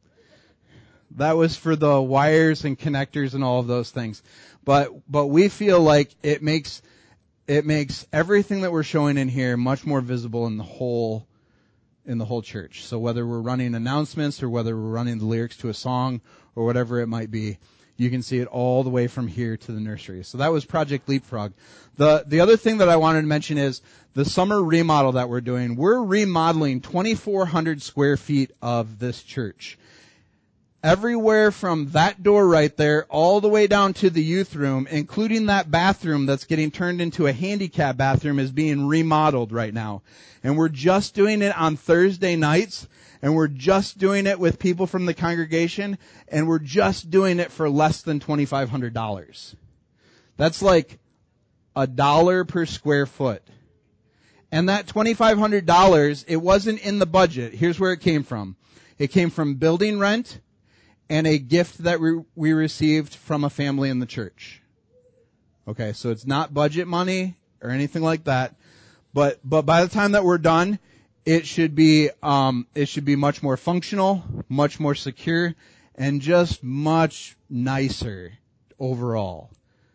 That was for the wires and connectors and all of those things. But, but we feel like it makes, it makes everything that we're showing in here much more visible in the whole, in the whole church. So whether we're running announcements or whether we're running the lyrics to a song or whatever it might be, you can see it all the way from here to the nursery. So that was Project Leapfrog. The, the other thing that I wanted to mention is the summer remodel that we're doing. We're remodeling twenty-four hundred square feet of this church. Everywhere from that door right there all the way down to the youth room, including that bathroom that's getting turned into a handicap bathroom, is being remodeled right now. And we're just doing it on Thursday nights, and we're just doing it with people from the congregation, and we're just doing it for less than twenty-five hundred dollars. That's like a dollar per square foot. And that twenty-five hundred dollars, it wasn't in the budget. Here's where it came from. It came from building rent and a gift that we, we received from a family in the church. Okay, so it's not budget money or anything like that. But, but by the time that we're done, it should be, um, it should be much more functional, much more secure, and just much nicer overall.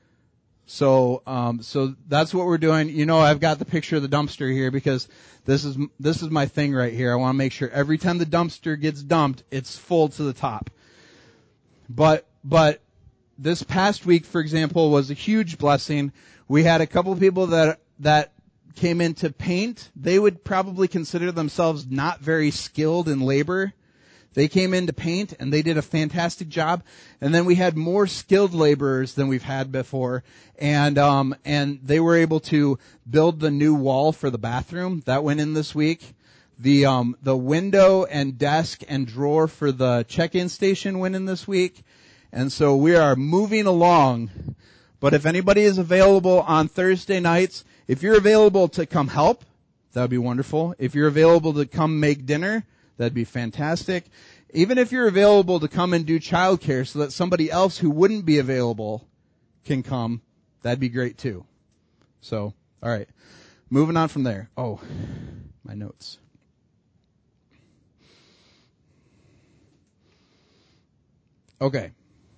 So, um, so that's what we're doing. You know, I've got the picture of the dumpster here because this is, this is my thing right here. I want to make sure every time the dumpster gets dumped, it's full to the top. But, but this past week, for example, was a huge blessing. We had a couple of people that, that came in to paint. They would probably consider themselves not very skilled in labor. They came in to paint and they did a fantastic job. And then we had more skilled laborers than we've had before. And, um, and they were able to build the new wall for the bathroom. That went in this week. The, um, the window and desk and drawer for the check-in station went in this week. And so we are moving along. But if anybody is available on Thursday nights, if you're available to come help, that would be wonderful. If you're available to come make dinner, that'd be fantastic. Even if you're available to come and do childcare so that somebody else who wouldn't be available can come, that'd be great too. So, all right. Moving on from there. Oh, my notes. Okay.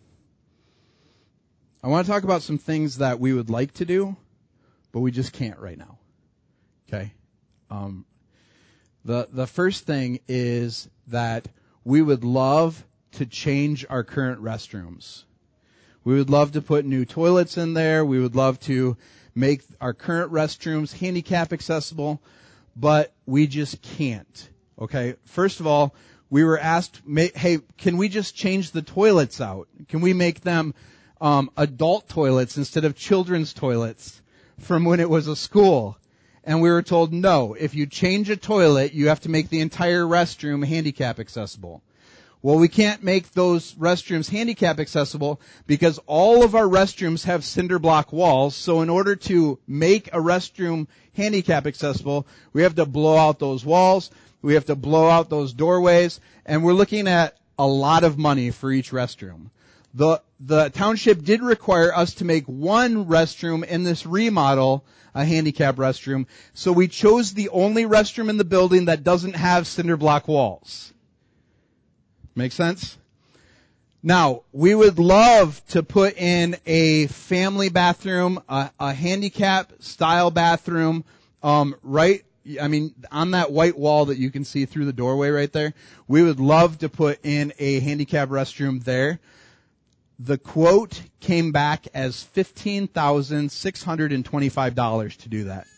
I want to talk about some things that we would like to do, but we just can't right now. Okay? Um, the, the first thing is that we would love to change our current restrooms. We would love to put new toilets in there. We would love to make our current restrooms handicap accessible, but we just can't. Okay? First of all, we were asked, hey, can we just change the toilets out? Can we make them um, adult toilets instead of children's toilets from when it was a school? And we were told, no, if you change a toilet, you have to make the entire restroom handicap accessible. Well, we can't make those restrooms handicap accessible because all of our restrooms have cinder block walls. So in order to make a restroom handicap accessible, we have to blow out those walls. We have to blow out those doorways. And we're looking at a lot of money for each restroom. The, the township did require us to make one restroom in this remodel a handicap restroom. So we chose the only restroom in the building that doesn't have cinder block walls. Make sense? Now, we would love to put in a family bathroom, a, a handicap style bathroom, um, right, I mean, on that white wall that you can see through the doorway right there. We would love to put in a handicap restroom there. The quote came back as fifteen thousand six hundred twenty-five dollars to do that.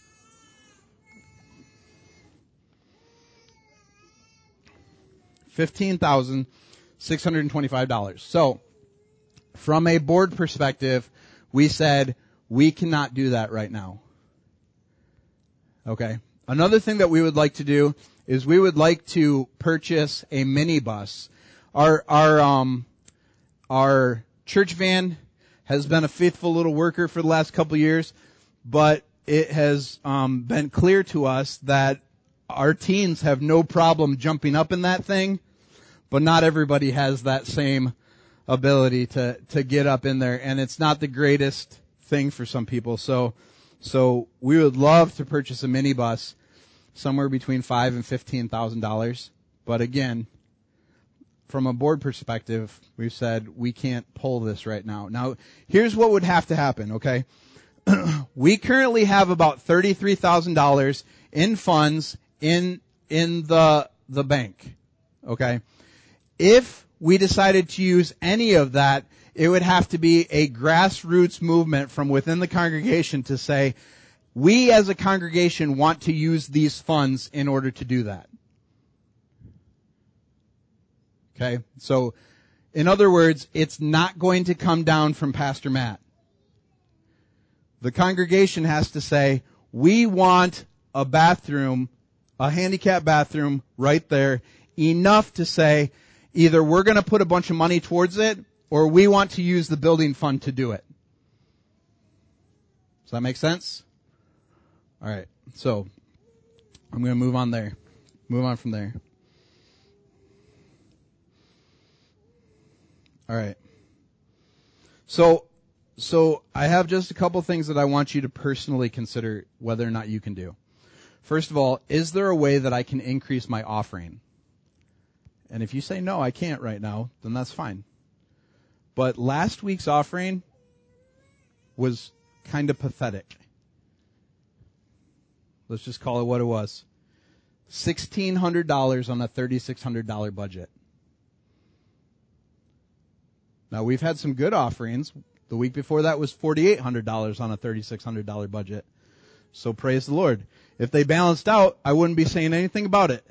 fifteen thousand six hundred twenty-five dollars. So, from a board perspective, we said, we cannot do that right now. Okay. Another thing that we would like to do is we would like to purchase a minibus. Our, our, um, our church van has been a faithful little worker for the last couple of years, but it has, um, been clear to us that our teens have no problem jumping up in that thing, but not everybody has that same ability to, to get up in there, and it's not the greatest thing for some people. So, so we would love to purchase a minibus somewhere between five and fifteen thousand dollars. But again, from a board perspective, we've said we can't pull this right now. Now, here's what would have to happen, okay? We currently have about thirty-three thousand dollars in funds in, in the, the bank, okay? If we decided to use any of that, it would have to be a grassroots movement from within the congregation to say, we as a congregation want to use these funds in order to do that. Okay? So, in other words, it's not going to come down from Pastor Matt. The congregation has to say, we want a bathroom, a handicap bathroom right there, enough to say, either we're going to put a bunch of money towards it, or we want to use the building fund to do it. Does that make sense? All right. So, I'm going to move on there. Move on from there. All right. So, so I have just a couple things that I want you to personally consider whether or not you can do. First of all, is there a way that I can increase my offering? And if you say, no, I can't right now, then that's fine. But last week's offering was kind of pathetic. Let's just call it what it was. sixteen hundred dollars on a thirty-six hundred dollars budget. Now, we've had some good offerings. The week before that was forty-eight hundred dollars on a thirty-six hundred dollars budget. So praise the Lord. If they balanced out, I wouldn't be saying anything about it.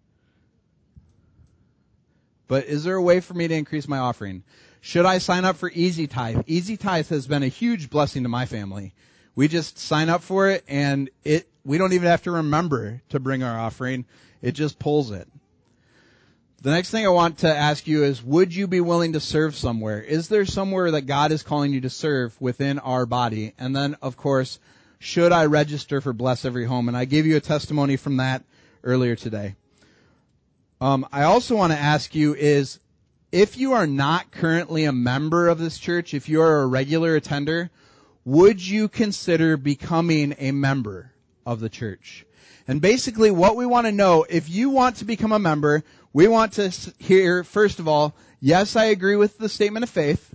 But is there a way for me to increase my offering? Should I sign up for Easy Tithe? Easy Tithe has been a huge blessing to my family. We just sign up for it, and it we don't even have to remember to bring our offering. It just pulls it. The next thing I want to ask you is, would you be willing to serve somewhere? Is there somewhere that God is calling you to serve within our body? And then, of course, should I register for Bless Every Home? And I gave you a testimony from that earlier today. Um, I also want to ask you is, if you are not currently a member of this church, if you are a regular attender, would you consider becoming a member of the church? And basically what we want to know, if you want to become a member, we want to hear, first of all, yes, I agree with the statement of faith.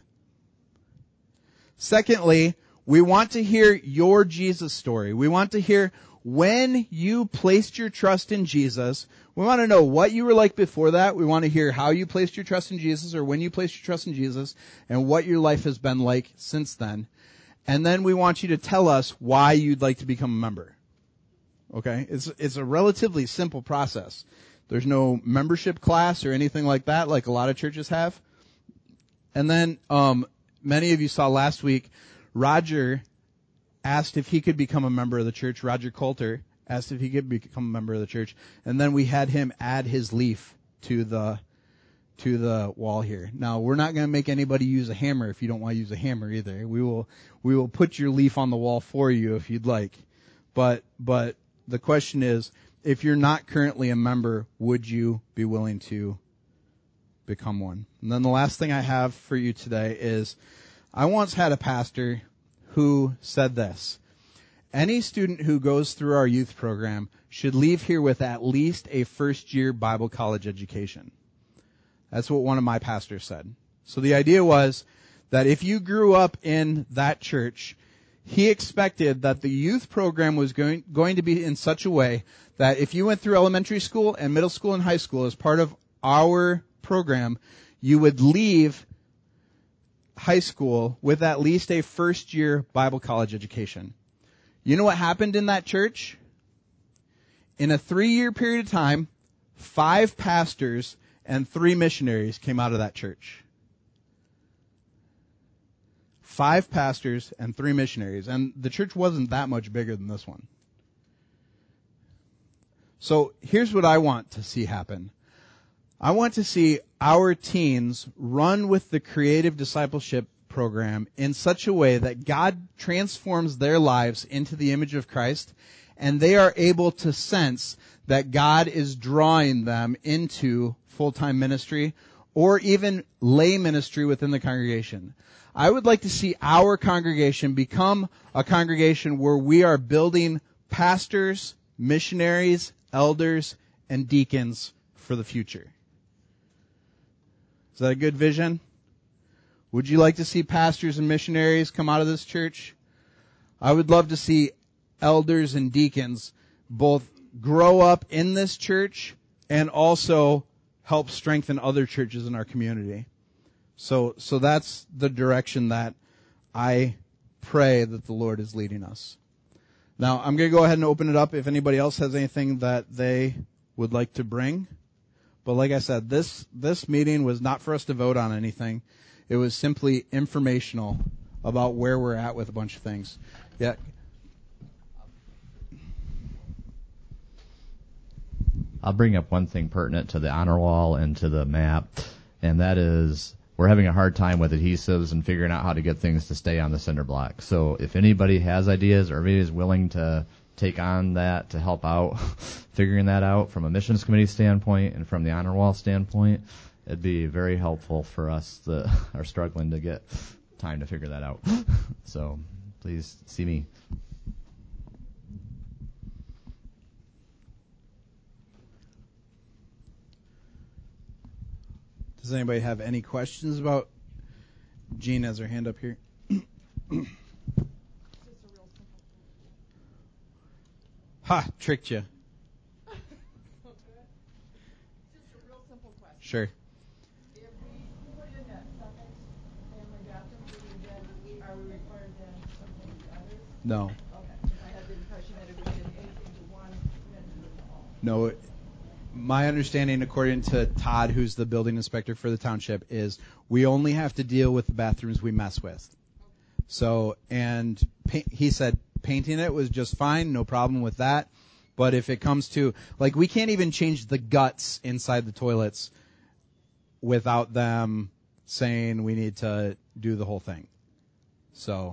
Secondly, we want to hear your Jesus story. We want to hear when you placed your trust in Jesus. We want to know what you were like before that. We want to hear how you placed your trust in Jesus, or when you placed your trust in Jesus, and what your life has been like since then. And then we want you to tell us why you'd like to become a member. Okay? It's, it's a relatively simple process There's no membership class or anything like that, like a lot of churches have. And then, um, many of you saw last week, Roger asked if he could become a member of the church. Roger Coulter asked if he could become a member of the church. And then we had him add his leaf to the, to the wall here. Now, we're not going to make anybody use a hammer if you don't want to use a hammer either. We will, we will put your leaf on the wall for you if you'd like. But, but the question is, if you're not currently a member, would you be willing to become one? And then the last thing I have for you today is, I once had a pastor who said this: any student who goes through our youth program should leave here with at least a first year Bible college education. That's what one of my pastors said. So the idea was that if you grew up in that church, he expected that the youth program was going, going to be in such a way that if you went through elementary school and middle school and high school as part of our program, you would leave high school with at least a first year Bible college education. You know what happened in that church? In a three year period of time, five pastors and three missionaries came out of that church. Five pastors and three missionaries. And the church wasn't that much bigger than this one. So here's what I want to see happen. I want to see our teens run with the creative discipleship program in such a way that God transforms their lives into the image of Christ, and they are able to sense that God is drawing them into full-time ministry or even lay ministry within the congregation. I would like to see our congregation become a congregation where we are building pastors, missionaries, elders, and deacons for the future. Is that a good vision? Would you like to see pastors and missionaries come out of this church? I would love to see elders and deacons both grow up in this church and also help strengthen other churches in our community. So, so that's the direction that I pray that the Lord is leading us. Now, I'm going to go ahead and open it up if anybody else has anything that they would like to bring. But like I said, this, this meeting was not for us to vote on anything. It was simply informational about where we're at with a bunch of things. Yeah. I'll bring up one thing pertinent to the honor wall and to the map, and that is we're having a hard time with adhesives and figuring out how to get things to stay on the cinder block. So if anybody has ideas or anybody is willing to take on that to help out figuring that out from a missions committee standpoint and from the honor wall standpoint, it'd be very helpful for us that are struggling to get time to figure that out. So please see me. Does anybody have any questions about? Jean has her hand up here. Ha! Tricked you. Just a real simple question. Sure. If we put in that second family bathroom, do we then, are we required to have something to the others? No. Okay. I had the impression that if we did anything to one, we had to do it to all. No. It, my understanding, according to Todd, who's the building inspector for the township, is we only have to deal with the bathrooms we mess with. So, and pa- he said painting it was just fine, no problem with that. But if it comes to, like, we can't even change the guts inside the toilets without them saying we need to do the whole thing. So.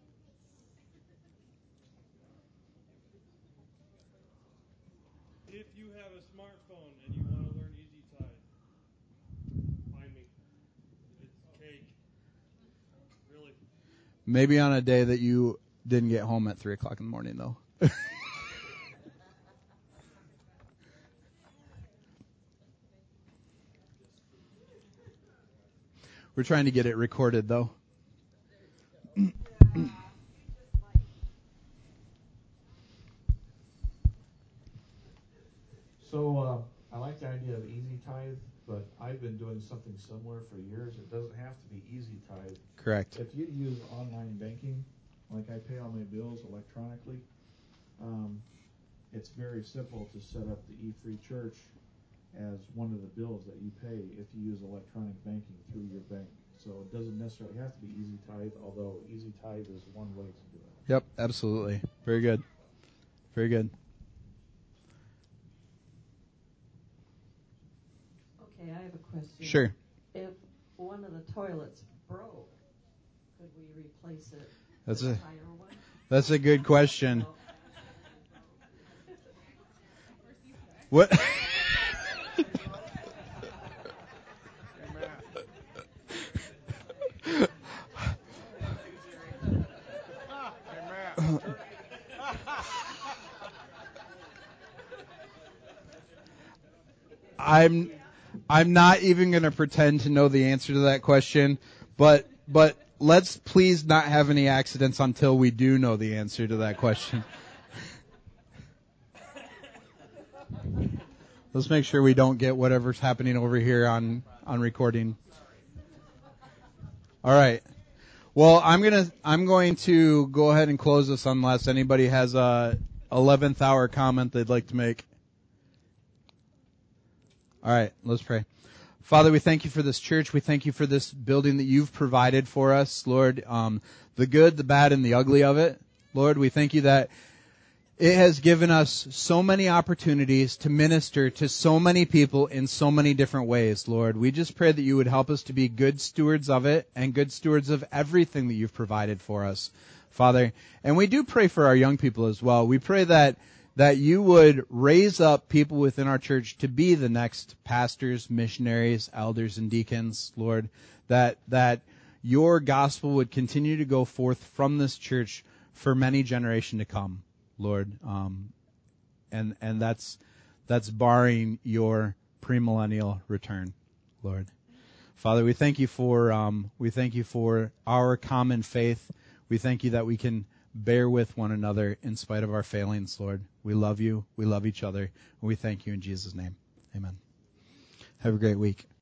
If you have a smartphone and you want to learn Easy Tide, find me. It's cake. Really. Maybe on a day that you didn't get home at three o'clock in the morning, though. We're trying to get it recorded, though. So uh, I like the idea of Easy Tithe, but I've been doing something similar for years. It doesn't have to be Easy Tithe. Correct. If you use online banking, like I pay all my bills electronically, um, it's very simple to set up the E three Church as one of the bills that you pay if you use electronic banking through your bank. So it doesn't necessarily have to be Easy Tithe, although Easy Tithe is one way to do it. Yep, absolutely. Very good. Very good. Okay, I have a question. Sure. If one of the toilets broke, could we replace it That's with a a higher one? that's a good question. No. What? I'm I'm not even going to pretend to know the answer to that question, but but let's please not have any accidents until we do know the answer to that question. Let's make sure we don't get whatever's happening over here on on recording. All right. Well, I'm going to I'm going to go ahead and close this unless anybody has a eleventh hour comment they'd like to make. All right, let's pray. Father, we thank you for this church. We thank you for this building that you've provided for us, Lord, um, the good, the bad, and the ugly of it. Lord, we thank you that it has given us so many opportunities to minister to so many people in so many different ways, Lord. We just pray that you would help us to be good stewards of it and good stewards of everything that you've provided for us, Father. And we do pray for our young people as well. We pray that that you would raise up people within our church to be the next pastors, missionaries, elders, and deacons, Lord, that that your gospel would continue to go forth from this church for many generations to come, Lord. Um, and and that's that's barring your premillennial return, Lord. Father, we thank you for um, we thank you for our common faith. We thank you that we can bear with one another in spite of our failings, Lord. We love you. We love each other. And we thank you in Jesus' name. Amen. Have a great week.